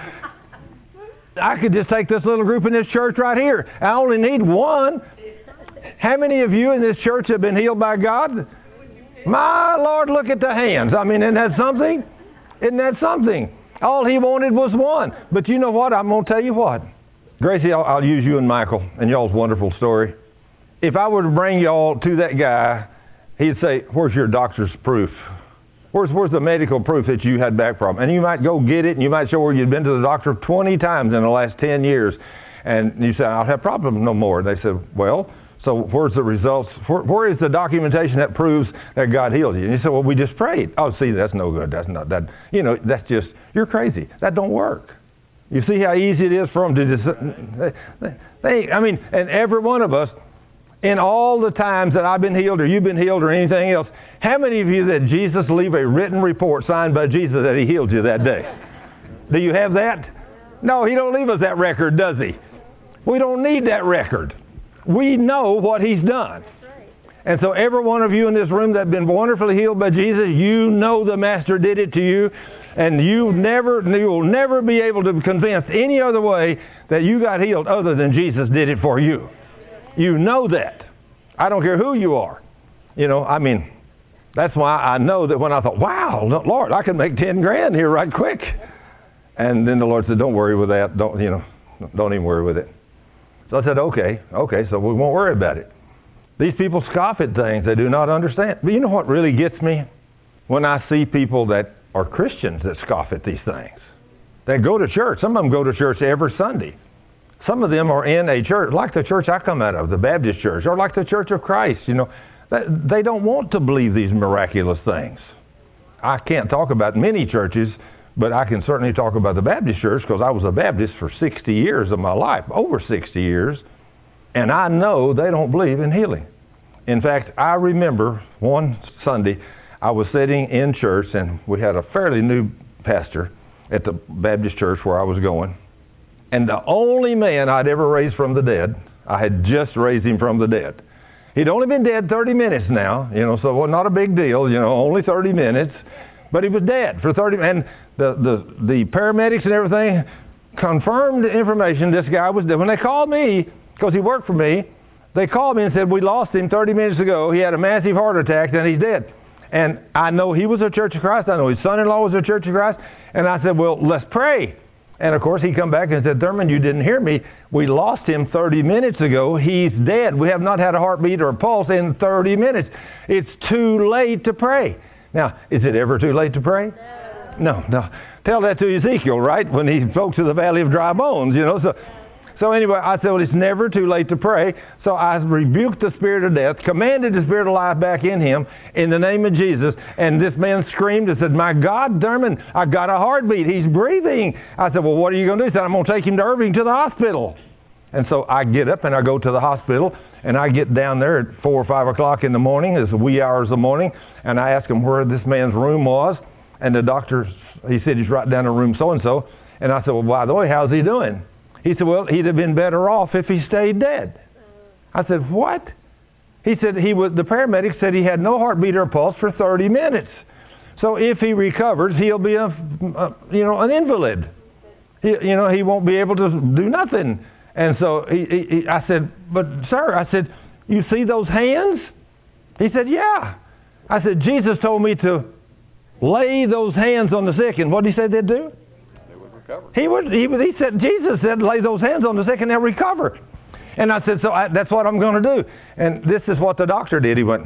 Speaker 1: I could just take this little group in this church right here. I only need one. How many of you in this church have been healed by God? My Lord, look at the hands. I mean, isn't that something? Isn't that something? All he wanted was one. But you know what? I'm going to tell you what. Gracie, I'll use you and Michael and y'all's wonderful story. If I were to bring y'all to that guy, he'd say, where's your doctor's proof? Where's the medical proof that you had back from? And you might go get it, and you might show where you'd been to the doctor 20 times in the last 10 years. And you say, I don't have problems no more. They said, well, so where's the results? Where is the documentation that proves that God healed you? And you say, well, we just prayed. Oh, see, that's no good. That's not that. You know, that's just, you're crazy. That don't work. You see how easy it is for them to just, and every one of us, in all the times that I've been healed or you've been healed or anything else, how many of you that Jesus leave a written report signed by Jesus that he healed you that day? Do you have that? No, he don't leave us that record, does he? We don't need that record. We know what he's done. And so every one of you in this room that have been wonderfully healed by Jesus, you know the Master did it to you. And you will never be able to convince any other way that you got healed other than Jesus did it for you. You know that. I don't care who you are. You know, I mean, that's why I know that when I thought, wow, Lord, I can make 10 grand here right quick. And then the Lord said, don't worry with that. Don't even worry with it. So I said, okay, so we won't worry about it. These people scoff at things they do not understand. But you know what really gets me? When I see people that are Christians that scoff at these things. They go to church. Some of them go to church every Sunday. Some of them are in a church, like the church I come out of, the Baptist church, or like the Church of Christ. They don't want to believe these miraculous things. I can't talk about many churches, but I can certainly talk about the Baptist church because I was a Baptist for 60 years of my life, over 60 years, and I know they don't believe in healing. In fact, I remember one Sunday I was sitting in church, and we had a fairly new pastor at the Baptist church where I was going, and the only man I'd ever raised from the dead, I had just raised him from the dead. He'd only been dead 30 minutes now, so it was not a big deal, only 30 minutes. But he was dead for 30 minutes. And the paramedics and everything confirmed the information this guy was dead. When they called me, because he worked for me, they called me and said, we lost him 30 minutes ago. He had a massive heart attack and he's dead. And I know he was a Church of Christ. I know his son-in-law was a Church of Christ. And I said, well, let's pray. And of course, he come back and said, Thurman, you didn't hear me. We lost him 30 minutes ago. He's dead. We have not had a heartbeat or a pulse in 30 minutes. It's too late to pray. Now, is it ever too late to pray? No. Tell that to Ezekiel, right? When he spoke to the valley of dry bones, So anyway, I said, well, it's never too late to pray. So I rebuked the spirit of death, commanded the spirit of life back in him in the name of Jesus. And this man screamed and said, my God, Thurman, I got a heartbeat. He's breathing. I said, well, what are you going to do? He said, I'm going to take him to Irving to the hospital. And so I get up and I go to the hospital, and I get down there at 4 or 5 o'clock in the morning. It's the wee hours of the morning. And I ask him where this man's room was. And the doctor, he said he's right down in room so-and-so. And I said, well, by the way, how's he doing? He said, well, he'd have been better off if he stayed dead. I said, what? He said the paramedic said he had no heartbeat or pulse for 30 minutes. So if he recovers, he'll be an invalid. He won't be able to do nothing. And so I said, but sir, you see those hands? He said, yeah. I said, Jesus told me to lay those hands on the sick. And what did he say they'd do? He said, Jesus said, lay those hands on the sick and they'll recover. And I said, that's what I'm going to do. And this is what the doctor did. He went,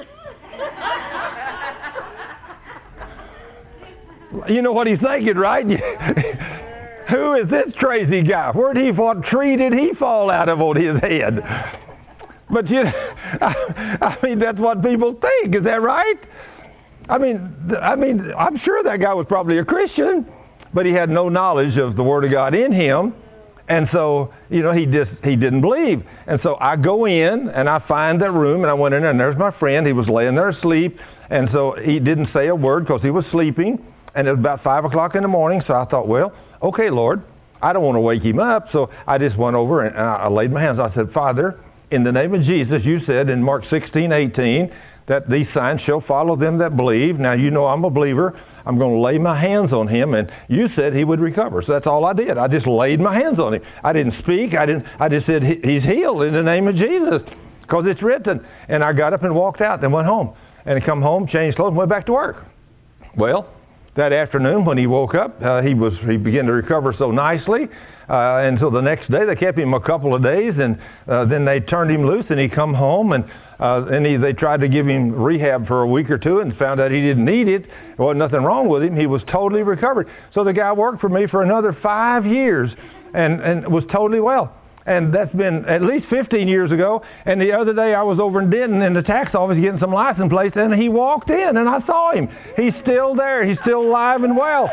Speaker 1: you know what he's thinking, right? Who is this crazy guy? What tree did he fall out of on his head? But I mean, that's what people think. Is that right? I mean, I'm sure that guy was probably a Christian, but he had no knowledge of the Word of God in him. And so, he didn't believe. And so I go in and I find that room, and I went in there, and there's my friend. He was laying there asleep. And so he didn't say a word because he was sleeping. And it was about 5 o'clock in the morning. So I thought, well, okay, Lord, I don't want to wake him up. So I just went over and I laid my hands. I said, Father, in the name of Jesus, you said in Mark 16:18 that these signs shall follow them that believe. Now, I'm a believer. I'm going to lay my hands on him, and you said he would recover. So that's all I did. I just laid my hands on him. I didn't speak. I just said, he's healed in the name of Jesus, because it's written. And I got up and walked out and went home. And he come home, changed clothes, and went back to work. Well, that afternoon when he woke up, he began to recover so nicely. And so the next day, they kept him a couple of days, and then they turned him loose, and he come home, and they tried to give him rehab for a week or two and found out he didn't need it. There wasn't nothing wrong with him. He was totally recovered. So the guy worked for me for another 5 years and was totally well. And that's been at least 15 years ago. And the other day I was over in Denton in the tax office getting some license plates, and he walked in and I saw him. He's still there. He's still alive and well.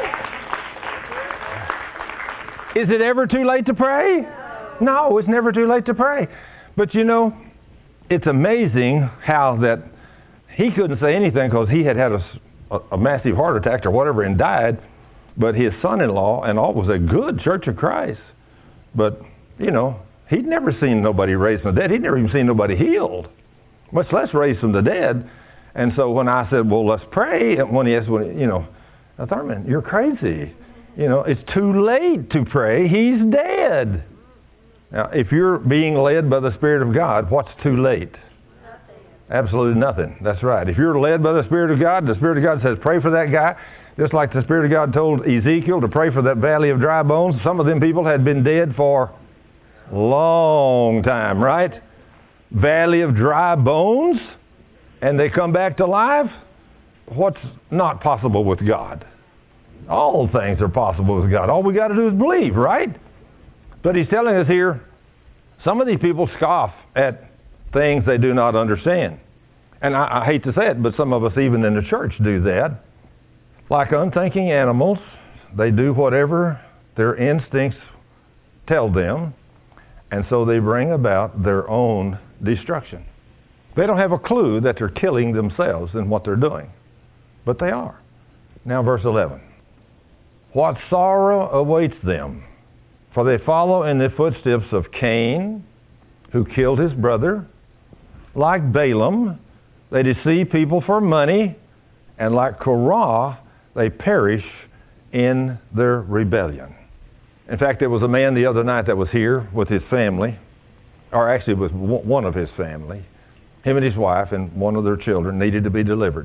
Speaker 1: Is it ever too late to pray? No, it's never too late to pray. But it's amazing how that he couldn't say anything because he had a massive heart attack or whatever and died. But his son-in-law and all was a good Church of Christ. But, he'd never seen nobody raised from the dead. He'd never even seen nobody healed, much less raised from the dead. And so when I said, well, let's pray, and when he asked, Thurman, you're crazy. It's too late to pray. He's dead. Now, if you're being led by the Spirit of God, what's too late?
Speaker 4: Nothing.
Speaker 1: Absolutely nothing. That's right. If you're led by the Spirit of God says, pray for that guy. Just like the Spirit of God told Ezekiel to pray for that valley of dry bones. Some of them people had been dead for a long time, right? Valley of dry bones, and they come back to life. What's not possible with God? All things are possible with God. All we got to do is believe, right? But he's telling us here, some of these people scoff at things they do not understand. And I hate to say it, but some of us even in the church do that. Like unthinking animals, they do whatever their instincts tell them, and so they bring about their own destruction. They don't have a clue that they're killing themselves in what they're doing, but they are. Now verse 11. What sorrow awaits them, for they follow in the footsteps of Cain, who killed his brother. Like Balaam, they deceive people for money, and like Korah, they perish in their rebellion. In fact, there was a man the other night that was here with his family, or actually with one of his family. Him and his wife and one of their children needed to be delivered.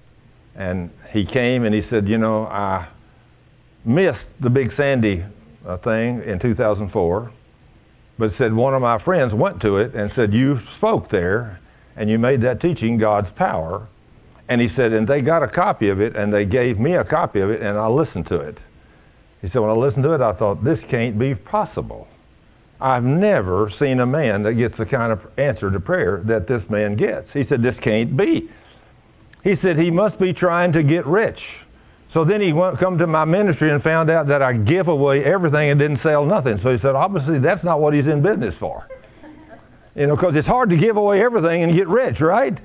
Speaker 1: And he came and he said, you know, I missed the Big Sandy thing in 2004, but said one of my friends went to it and said, you spoke there and you made that teaching God's power. And he said, and they got a copy of it and they gave me a copy of it and I listened to it. He said, when I listened to it, I thought, this can't be possible. I've never seen a man that gets the kind of answer to prayer that this man gets. He said, this can't be. He said, he must be trying to get rich. So then he come to my ministry and found out that I give away everything and didn't sell nothing. So he said, obviously that's not what he's in business for. You know, because it's hard to give away everything and get rich, right?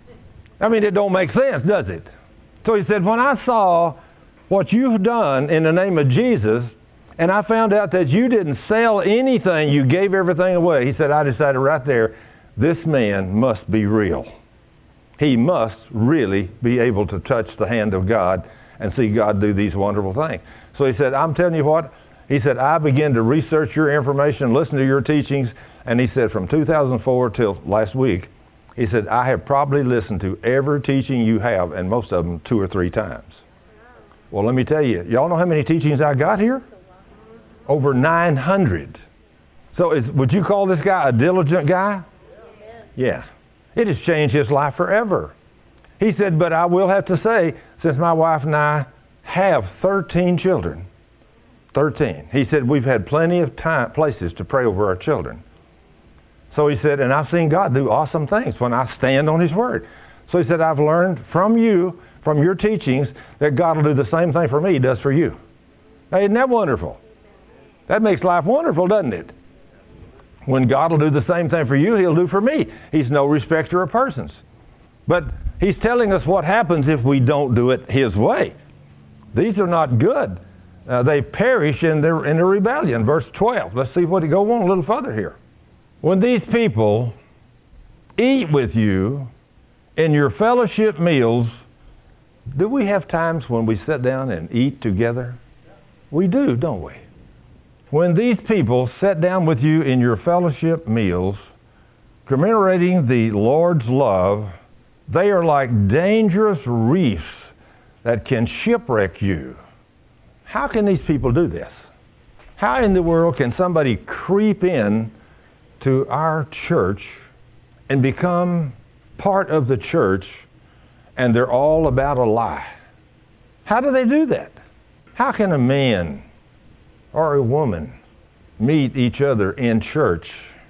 Speaker 1: I mean, it don't make sense, does it? So he said, when I saw what you've done in the name of Jesus, and I found out that you didn't sell anything, you gave everything away. He said, I decided right there, this man must be real. He must really be able to touch the hand of God and see God do these wonderful things. So he said, I'm telling you what, he said, I began to research your information, listen to your teachings, and he said from 2004 till last week, he said, I have probably listened to every teaching you have, and most of them 2 or 3 times. Well, let me tell you, y'all know how many teachings I got here? Over 900. So would you call this guy a diligent guy? Yeah. It has changed his life forever. He said, but I will have to say, since my wife and I have 13 children, 13. He said, we've had plenty of places to pray over our children. So he said, and I've seen God do awesome things when I stand on his word. So he said, I've learned from you, from your teachings, that God will do the same thing for me he does for you. Now, isn't that wonderful? That makes life wonderful, doesn't it? When God will do the same thing for you, he'll do for me. He's no respecter of persons. But he's telling us what happens if we don't do it his way. These are not good. They perish in their rebellion. Verse 12. Let's see what he go on a little further here. When these people eat with you in your fellowship meals, do we have times when we sit down and eat together? We do, don't we? When these people sit down with you in your fellowship meals, commemorating the Lord's love, they are like dangerous reefs that can shipwreck you. How can these people do this? How in the world can somebody creep in to our church and become part of the church and they're all about a lie? How do they do that? How can a man or a woman meet each other in church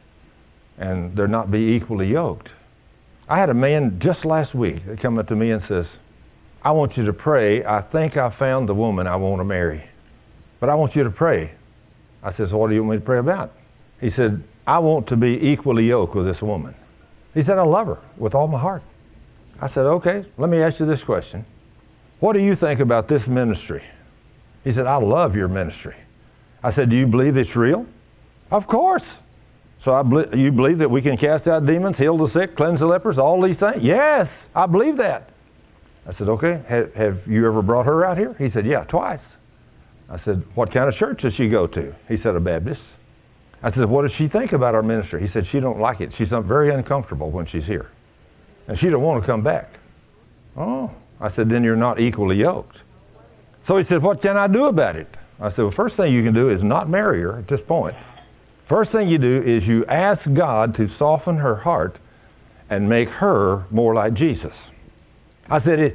Speaker 1: and they're not be equally yoked? I had a man just last week that come up to me and says, I want you to pray. I think I found the woman I want to marry. But I want you to pray. I said, so what do you want me to pray about? He said, I want to be equally yoked with this woman. He said, I love her with all my heart. I said, okay, let me ask you this question. What do you think about this ministry? He said, I love your ministry. I said, do you believe it's real? Of course. So you believe that we can cast out demons, heal the sick, cleanse the lepers, all these things? Yes, I believe that. I said, okay, have you ever brought her out here? He said, yeah, twice. I said, what kind of church does she go to? He said, a Baptist. I said, what does she think about our ministry? He said, she don't like it. She's very uncomfortable when she's here. And she don't want to come back. Oh. I said, then you're not equally yoked. So he said, what can I do about it? I said, well, first thing you can do is not marry her at this point. First thing you do is you ask God to soften her heart and make her more like Jesus. I said,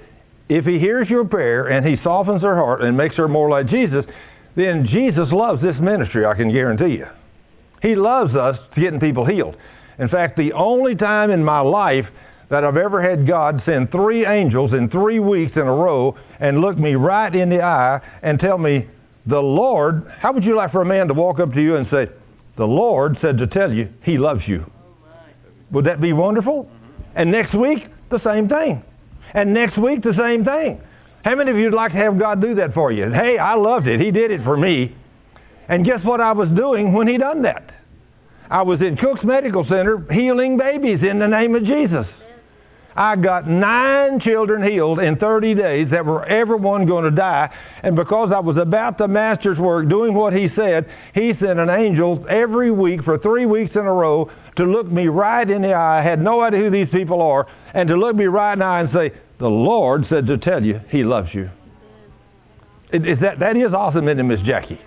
Speaker 1: if he hears your prayer and he softens her heart and makes her more like Jesus, then Jesus loves this ministry, I can guarantee you. He loves us getting people healed. In fact, the only time in my life that I've ever had God send 3 angels in 3 weeks in a row and look me right in the eye and tell me, the Lord, how would you like for a man to walk up to you and say, the Lord said to tell you he loves you? Would that be wonderful? And next week, the same thing. And next week, the same thing. How many of you would like to have God do that for you? Hey, I loved it. He did it for me. And guess what I was doing when he done that? I was in Cook's Medical Center healing babies in the name of Jesus. I got 9 children healed in 30 days that were everyone going to die. And because I was about the Master's work, doing what he said, he sent an angel every week for 3 weeks in a row to look me right in the eye. I had no idea who these people are. And to look me right in the eye and say, the Lord said to tell you he loves you. That is awesome, isn't it, Miss Jackie?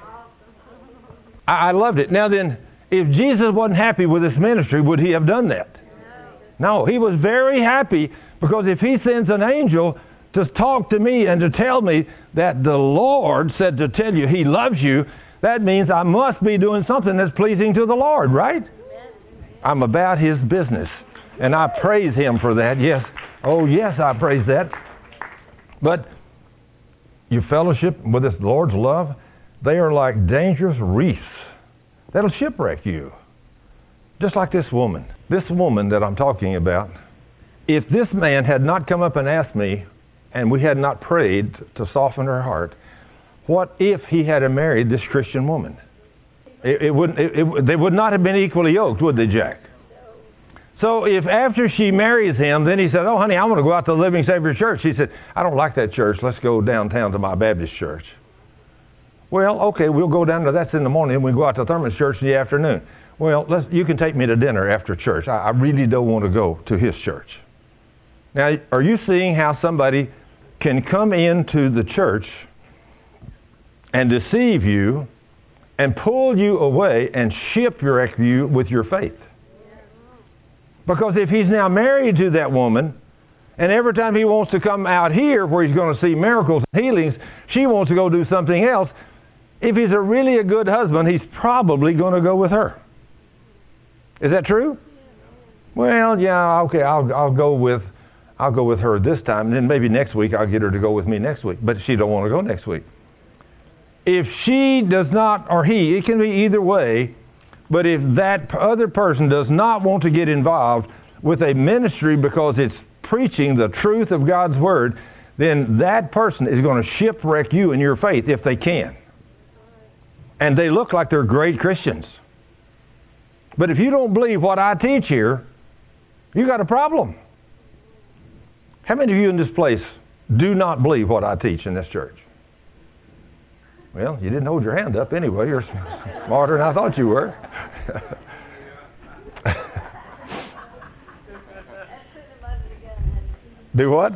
Speaker 1: I loved it. Now then, if Jesus wasn't happy with this ministry, would he have done that? No, he was very happy, because if he sends an angel to talk to me and to tell me that the Lord said to tell you he loves you, that means I must be doing something that's pleasing to the Lord, right? I'm about his business, and I praise him for that, yes. Oh, yes, I praise that. But your fellowship with this Lord's love, they are like dangerous reefs that'll shipwreck you. Just like this woman. This woman that I'm talking about, if this man had not come up and asked me, and we had not prayed to soften her heart, what if he had married this Christian woman? They would not have been equally yoked, would they, Jack? So if after she marries him, then he said, oh, honey, I want to go out to the Living Savior Church. She said, I don't like that church. Let's go downtown to my Baptist church. Well, okay, we'll go down to that's in the morning, and we go out to Thurman's church in the afternoon. Well, you can take me to dinner after church. I really don't want to go to his church. Now, are you seeing how somebody can come into the church and deceive you and pull you away and shipwreck you with your faith? Because if he's now married to that woman, and every time he wants to come out here where he's going to see miracles and healings, she wants to go do something else. If he's really a good husband, he's probably going to go with her. Is that true? Well, yeah, okay, I'll go with her this time, and then maybe next week I'll get her to go with me next week. But she don't want to go next week. If she does not, or he, it can be either way, but if that other person does not want to get involved with a ministry because it's preaching the truth of God's Word, then that person is going to shipwreck you in your faith if they can. And they look like they're great Christians. But if you don't believe what I teach here, you got a problem. How many of you in this place do not believe what I teach in this church? Well, you didn't hold your hand up anyway. You're smarter than I thought you were. Do what?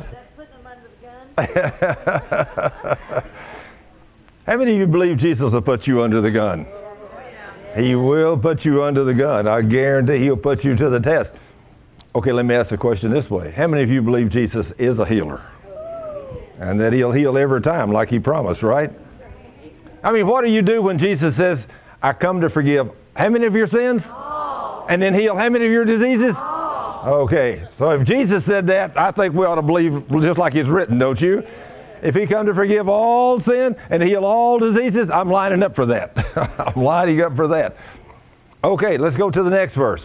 Speaker 1: How many of you believe Jesus will put you under the gun? He will put you under the gun. I guarantee he'll put you to the test. Okay, let me ask the question this way. How many of you believe Jesus is a healer? And that he'll heal every time like he promised, right? I mean, what do you do when Jesus says, I come to forgive how many of your sins? And then heal how many of your diseases? Okay, so if Jesus said that, I think we ought to believe just like it's written, don't you? If he come to forgive all sin and heal all diseases, I'm lining up for that. I'm lining up for that. Okay, let's go to the next verse.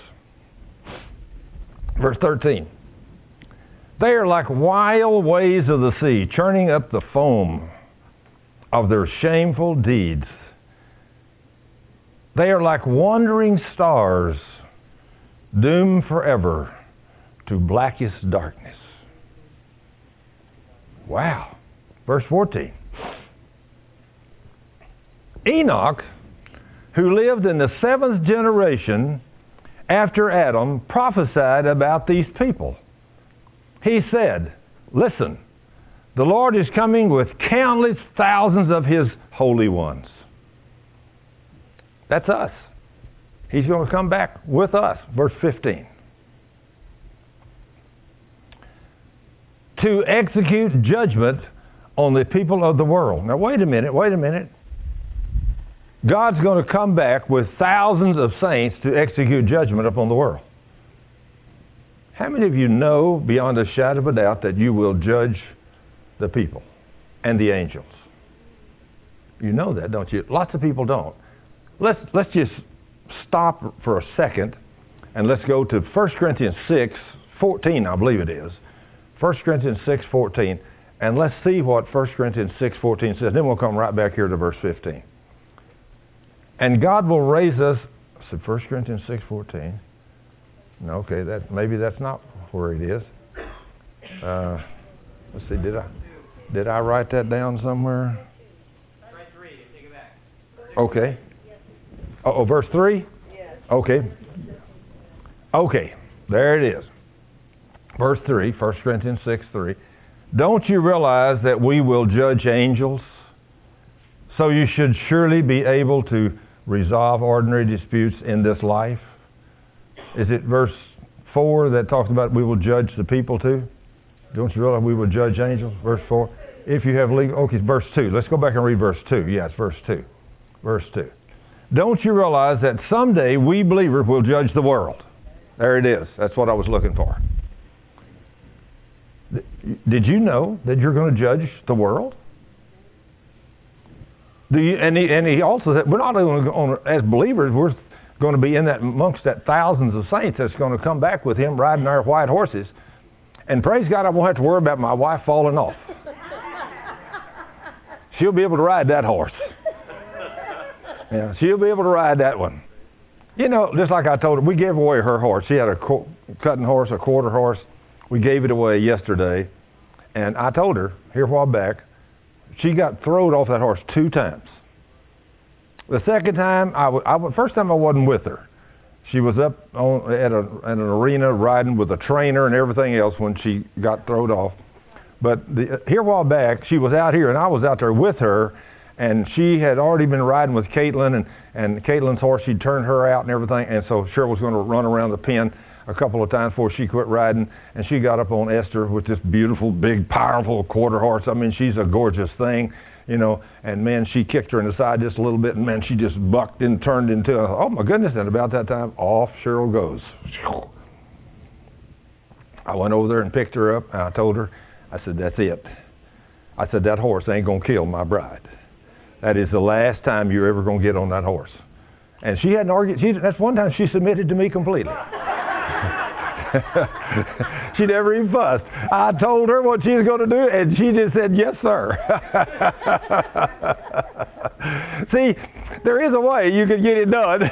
Speaker 1: Verse 13. They are like wild waves of the sea, churning up the foam of their shameful deeds. They are like wandering stars, doomed forever to blackest darkness. Wow. Verse 14. Enoch, who lived in the 7th generation after Adam, prophesied about these people. He said, listen, the Lord is coming with countless thousands of his holy ones. That's us. He's going to come back with us. Verse 15. to execute judgment on the people of the world. Now, wait a minute. God's going to come back with thousands of saints to execute judgment upon the world. How many of you know beyond a shadow of a doubt that you will judge the people and the angels? You know that, don't you? Lots of people don't. Let's just stop for a second and let's go to 1 Corinthians 6:14, I believe it is. 1 Corinthians 6:14, and let's see what 1 Corinthians 6:14 says. Then we'll come right back here to verse 15. And God will raise us. So 1 Corinthians 6:14. No, okay, maybe that's not where it is. Let's see. Did I write that down somewhere?
Speaker 4: Verse 3. Take it back.
Speaker 1: Okay. Oh, verse 3?
Speaker 4: Yes.
Speaker 1: Okay, there it is. Verse 3, 1 Corinthians 6:3. Don't you realize that we will judge angels? So you should surely be able to resolve ordinary disputes in this life. Is it verse 4 that talks about we will judge the people too? Don't you realize we will judge angels? Verse 4. If you have legal... Okay, verse 2. Let's go back and read verse 2. Yes, verse 2. Verse 2. Don't you realize that someday we believers will judge the world? There it is. That's what I was looking for. Did you know that you're going to judge the world? And he also said, we're not only going to, as believers, we're going to be in that amongst that thousands of saints that's going to come back with him riding our white horses. And praise God, I won't have to worry about my wife falling off. She'll be able to ride that horse. Yeah, she'll be able to ride that one. You know, just like I told her, we gave away her horse. She had a cutting horse, a quarter horse. We gave it away yesterday. And I told her, here a while back, she got thrown off that horse 2 times. The second time, first time I wasn't with her. She was up at an arena riding with a trainer and everything else when she got thrown off. But here a while back, she was out here and I was out there with her, and she had already been riding with Caitlin, and Caitlin's horse, she'd turned her out and everything, and so Cheryl was going to run around the pen a couple of times before she quit riding, and she got up on Esther with this beautiful, big, powerful quarter horse. I mean, she's a gorgeous thing, you know, and man, she kicked her in the side just a little bit, and man, she just bucked and turned into oh my goodness, and about that time, off Cheryl goes. I went over there and picked her up, and I told her, I said, that's it. I said, that horse ain't going to kill my bride. That is the last time you're ever going to get on that horse. And she hadn't argued. That's one time she submitted to me completely. She never even fussed. I told her what she was going to do, and she just said, yes, sir. See, there is a way you can get it done.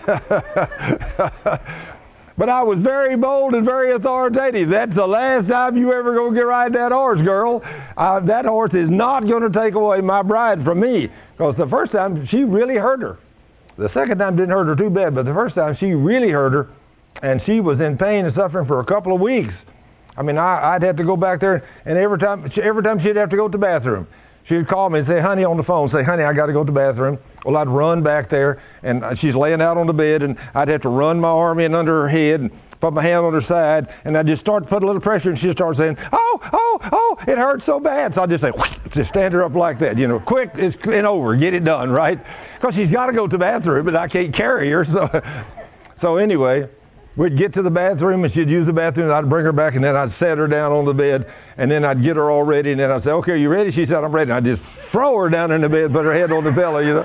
Speaker 1: But I was very bold and very authoritative. That's the last time you ever going to get ride that horse, girl. That horse is not going to take away my bride from me. Because the first time, she really hurt her. The second time didn't hurt her too bad, but the first time, she really hurt her. And she was in pain and suffering for a couple of weeks. I mean, I'd have to go back there, and every time she'd have to go to the bathroom. She'd call me and say, honey, on the phone, say, honey, I got to go to the bathroom. Well, I'd run back there, and she's laying out on the bed, and I'd have to run my arm in under her head and put my hand on her side, and I'd just start to put a little pressure, and she'd start saying, oh, it hurts so bad. So I'd just say, just stand her up like that, you know, quick and over, get it done, right? Because she's got to go to the bathroom, but I can't carry her. So anyway, we'd get to the bathroom, and she'd use the bathroom, and I'd bring her back, and then I'd set her down on the bed, and then I'd get her all ready, and then I'd say, okay, are you ready? She said, I'm ready. And I'd just throw her down in the bed, put her head on the pillow, you know.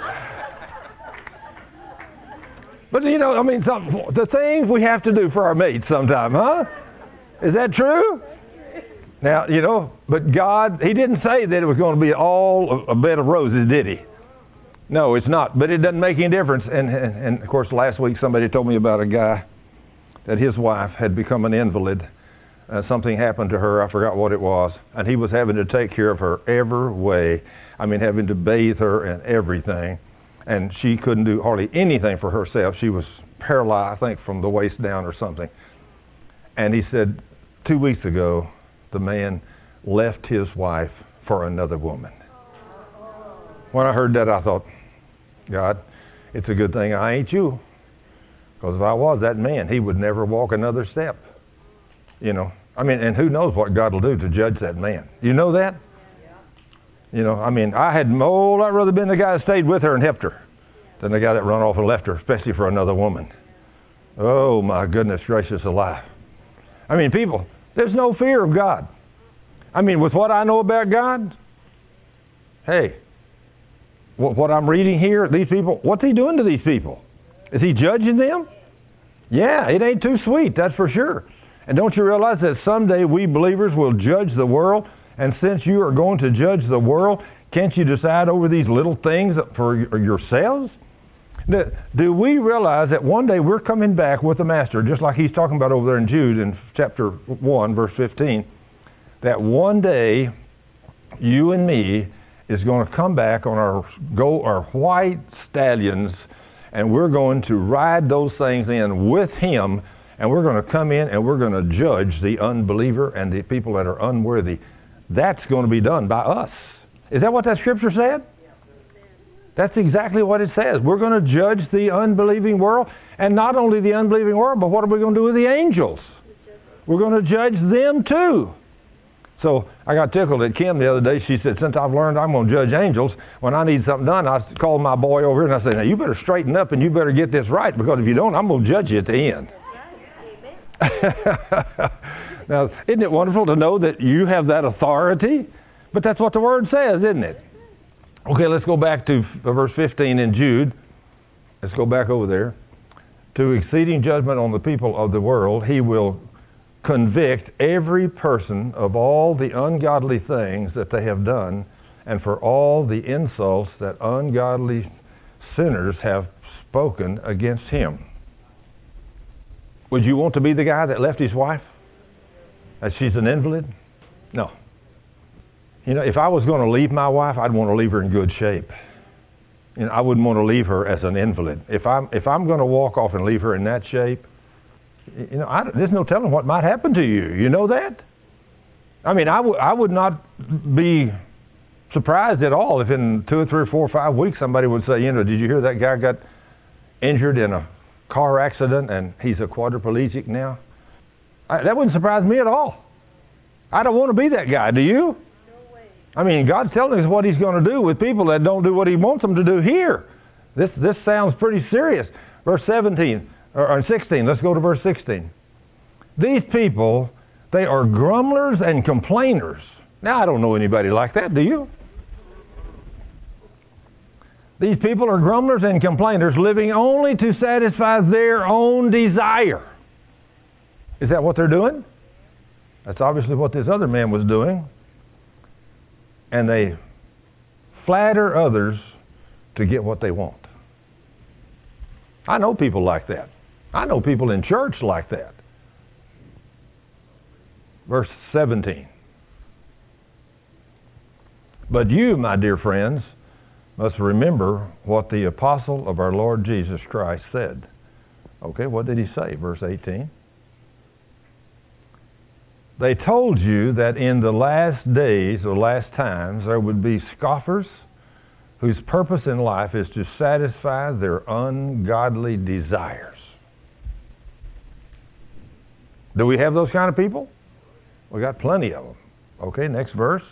Speaker 1: But, you know, I mean, the things we have to do for our mates sometime, huh? Is that true? Now, you know, but God, He didn't say that it was going to be all a bed of roses, did He? No, it's not. But it doesn't make any difference. And of course, last week somebody told me about a guy that his wife had become an invalid. Something happened to her. I forgot what it was. And he was having to take care of her every way. I mean, having to bathe her and everything. And she couldn't do hardly anything for herself. She was paralyzed, I think, from the waist down or something. And he said, 2 weeks ago, the man left his wife for another woman. When I heard that, I thought, God, it's a good thing I ain't you. Because if I was that man, he would never walk another step. You know, I mean, and who knows what God will do to judge that man. You know that? You know, I mean, I'd rather been the guy that stayed with her and helped her than the guy that run off and left her, especially for another woman. Oh, my goodness gracious alive. I mean, people, there's no fear of God. I mean, with what I know about God, hey, what I'm reading here, these people, what's he doing to these people? Is he judging them? Yeah, it ain't too sweet, that's for sure. And don't you realize that someday we believers will judge the world? And since you are going to judge the world, can't you decide over these little things for yourselves? Do we realize that one day we're coming back with the Master, just like he's talking about over there in Jude in chapter 1, verse 15, that one day you and me is going to come back on our white stallions, and we're going to ride those things in with him, and we're going to come in and we're going to judge the unbeliever and the people that are unworthy. That's going to be done by us. Is that what that scripture said? That's exactly what it says. We're going to judge the unbelieving world, and not only the unbelieving world, but what are we going to do with the angels? We're going to judge them too. So I got tickled at Kim the other day. She said, since I've learned I'm going to judge angels, when I need something done, I called my boy over here and I said, now you better straighten up and you better get this right, because if you don't, I'm going to judge you at the end. Now, isn't it wonderful to know that you have that authority? But that's what the Word says, isn't it? Okay, let's go back to verse 15 in Jude. Let's go back over there. To exceeding judgment on the people of the world, he will convict every person of all the ungodly things that they have done, and for all the insults that ungodly sinners have spoken against him. Would you want to be the guy that left his wife? That she's an invalid? No. You know, if I was going to leave my wife, I'd want to leave her in good shape. You know, I wouldn't want to leave her as an invalid. If I'm going to walk off and leave her in that shape, you know, there's no telling what might happen to you. You know that? I mean, I would not be surprised at all if in 2 or 3 or 4 or 5 weeks somebody would say, you know, did you hear that guy got injured in a car accident and he's a quadriplegic now? That wouldn't surprise me at all. I don't want to be that guy. Do you? No way. I mean, God's telling us what he's going to do with people that don't do what he wants them to do here. This sounds pretty serious. Verse 17, or 16, let's go to verse 16. These people, they are grumblers and complainers. Now, I don't know anybody like that, do you? These people are grumblers and complainers, living only to satisfy their own desire. Is that what they're doing? That's obviously what this other man was doing. And they flatter others to get what they want. I know people like that. I know people in church like that. Verse 17. But you, my dear friends, must remember what the apostle of our Lord Jesus Christ said. Okay, what did he say? Verse 18. They told you that in the last days or last times there would be scoffers whose purpose in life is to satisfy their ungodly desires. Do we have those kind of people? We got plenty of them. Okay, next verse.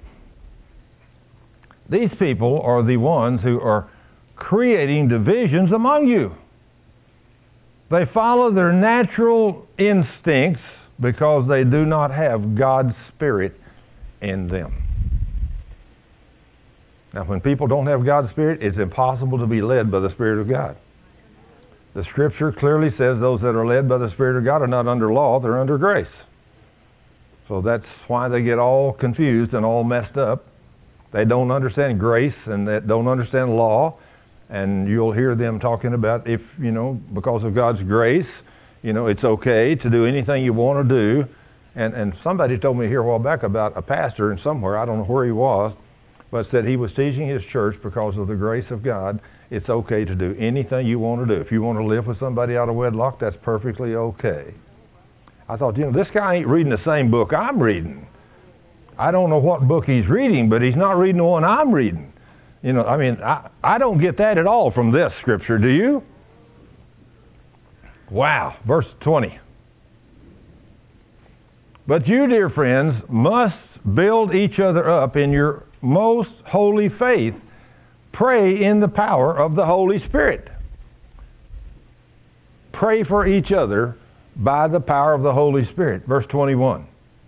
Speaker 1: These people are the ones who are creating divisions among you. They follow their natural instincts because they do not have God's Spirit in them. Now, when people don't have God's Spirit, it's impossible to be led by the Spirit of God. The Scripture clearly says those that are led by the Spirit of God are not under law, they're under grace. So that's why they get all confused and all messed up. They don't understand grace and they don't understand law. And you'll hear them talking about if, because of God's grace, it's okay to do anything you want to do. And somebody told me here a while back about a pastor and somewhere, I don't know where he was, but said he was teaching his church because of the grace of God, it's okay to do anything you want to do. If you want to live with somebody out of wedlock, that's perfectly okay. I thought, this guy ain't reading the same book I'm reading. I don't know what book he's reading, but he's not reading the one I'm reading. I don't get that at all from this scripture, do you? Wow, verse 20. But you, dear friends, must build each other up in your most holy faith. Pray in the power of the Holy Spirit. Pray for each other by the power of the Holy Spirit. Verse 21.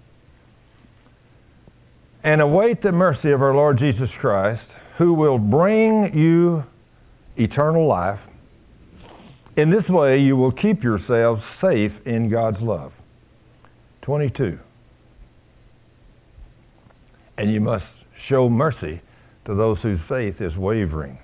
Speaker 1: And await the mercy of our Lord Jesus Christ, who will bring you eternal life. In this way, you will keep yourselves safe in God's love. 22. And you must show mercy to those whose faith is wavering.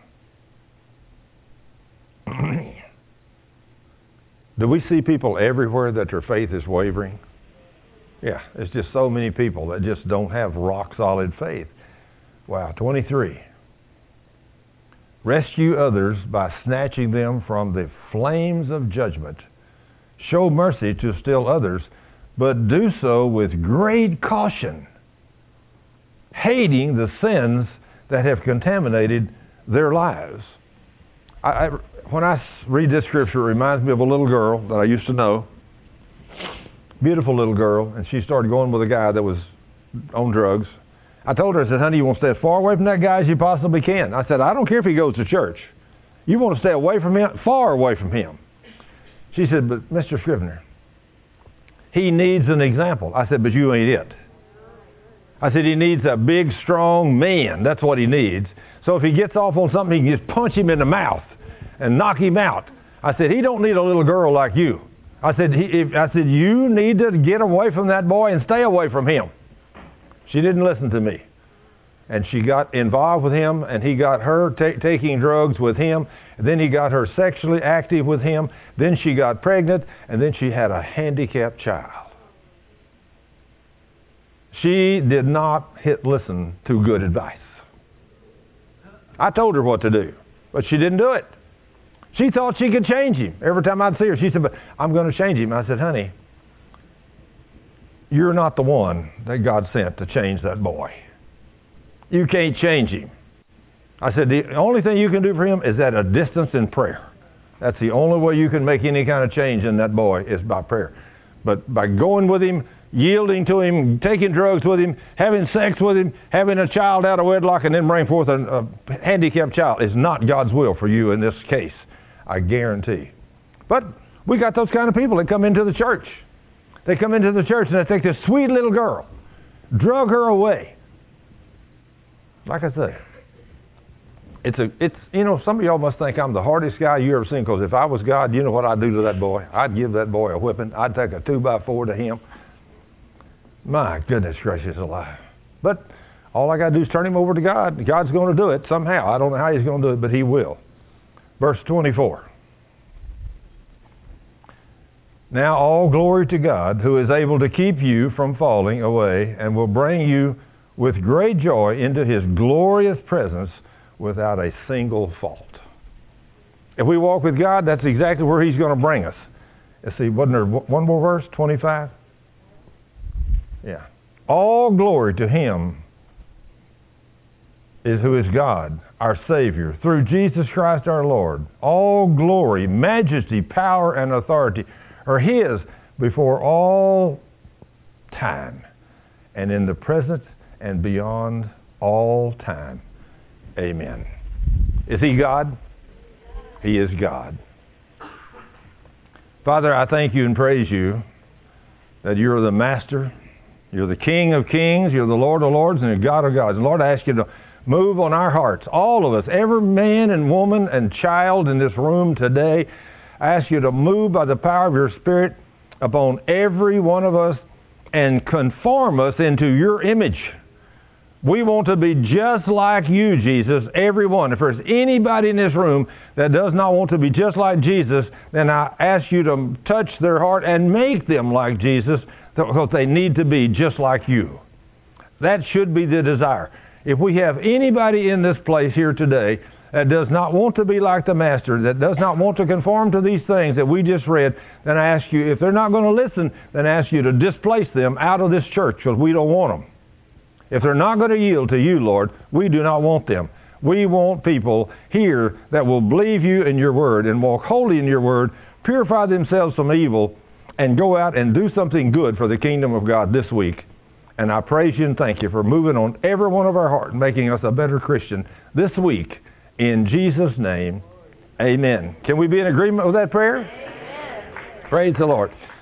Speaker 1: Do we see people everywhere that their faith is wavering? Yeah, there's just so many people that just don't have rock solid faith. Wow, 23. Rescue others by snatching them from the flames of judgment. Show mercy to still others, but do so with great caution, hating the sins that have contaminated their lives. When I read this scripture, it reminds me of a little girl that I used to know. Beautiful little girl, and she started going with a guy that was on drugs. I told her, I said, honey, you want to stay as far away from that guy as you possibly can. I said, I don't care if he goes to church. You want to stay away from him, far away from him. She said, but Mr. Scrivener, he needs an example. I said, but you ain't it. I said, he needs a big, strong man. That's what he needs. So if he gets off on something, he can just punch him in the mouth and knock him out. I said, he don't need a little girl like you. I said, you need to get away from that boy and stay away from him. She didn't listen to me. And she got involved with him, and he got her taking drugs with him. And then he got her sexually active with him. Then she got pregnant, and then she had a handicapped child. She did not listen to good advice. I told her what to do, but she didn't do it. She thought she could change him. Every time I'd see her, she said, but I'm going to change him. I said, honey, you're not the one that God sent to change that boy. You can't change him. I said, the only thing you can do for him is at a distance in prayer. That's the only way you can make any kind of change in that boy is by prayer. But by going with him, yielding to him, taking drugs with him, having sex with him, having a child out of wedlock, and then bring forth a handicapped child is not God's will for you in this case. I guarantee. But we got those kind of people that come into the church. They come into the church and they take this sweet little girl, drug her away. Like I say, some of y'all must think I'm the hardest guy you ever seen, because if I was God, you know what I'd do to that boy? I'd give that boy a whipping. I'd take a 2x4 to him. My goodness gracious alive. But all I got to do is turn him over to God. God's going to do it somehow. I don't know how he's going to do it, but he will. Verse 24. Now all glory to God, who is able to keep you from falling away and will bring you with great joy into his glorious presence without a single fault. If we walk with God, that's exactly where he's going to bring us. Let's see, wasn't there one more verse, 25? Yeah. All glory to him who is God, our Savior, through Jesus Christ our Lord. All glory, majesty, power, and authority are his before all time, and in the present and beyond all time. Amen. Is he God? He is God. Father, I thank you and praise you that you're the Master, you're the King of kings, you're the Lord of lords, and the God of gods. And Lord, I ask you to move on our hearts, all of us, every man and woman and child in this room today. I ask you to move by the power of your Spirit upon every one of us and conform us into your image. We want to be just like you, Jesus, everyone. If there's anybody in this room that does not want to be just like Jesus, then I ask you to touch their heart and make them like Jesus, because they need to be just like you. That should be the desire. If we have anybody in this place here today that does not want to be like the Master, that does not want to conform to these things that we just read, then I ask you, if they're not going to listen, then I ask you to displace them out of this church, because we don't want them. If they're not going to yield to you, Lord, we do not want them. We want people here that will believe you in your word and walk holy in your word, purify themselves from evil, and go out and do something good for the kingdom of God this week. And I praise you and thank you for moving on every one of our hearts, making us a better Christian this week. In Jesus' name, amen. Can we be in agreement with that prayer? Amen. Praise the Lord.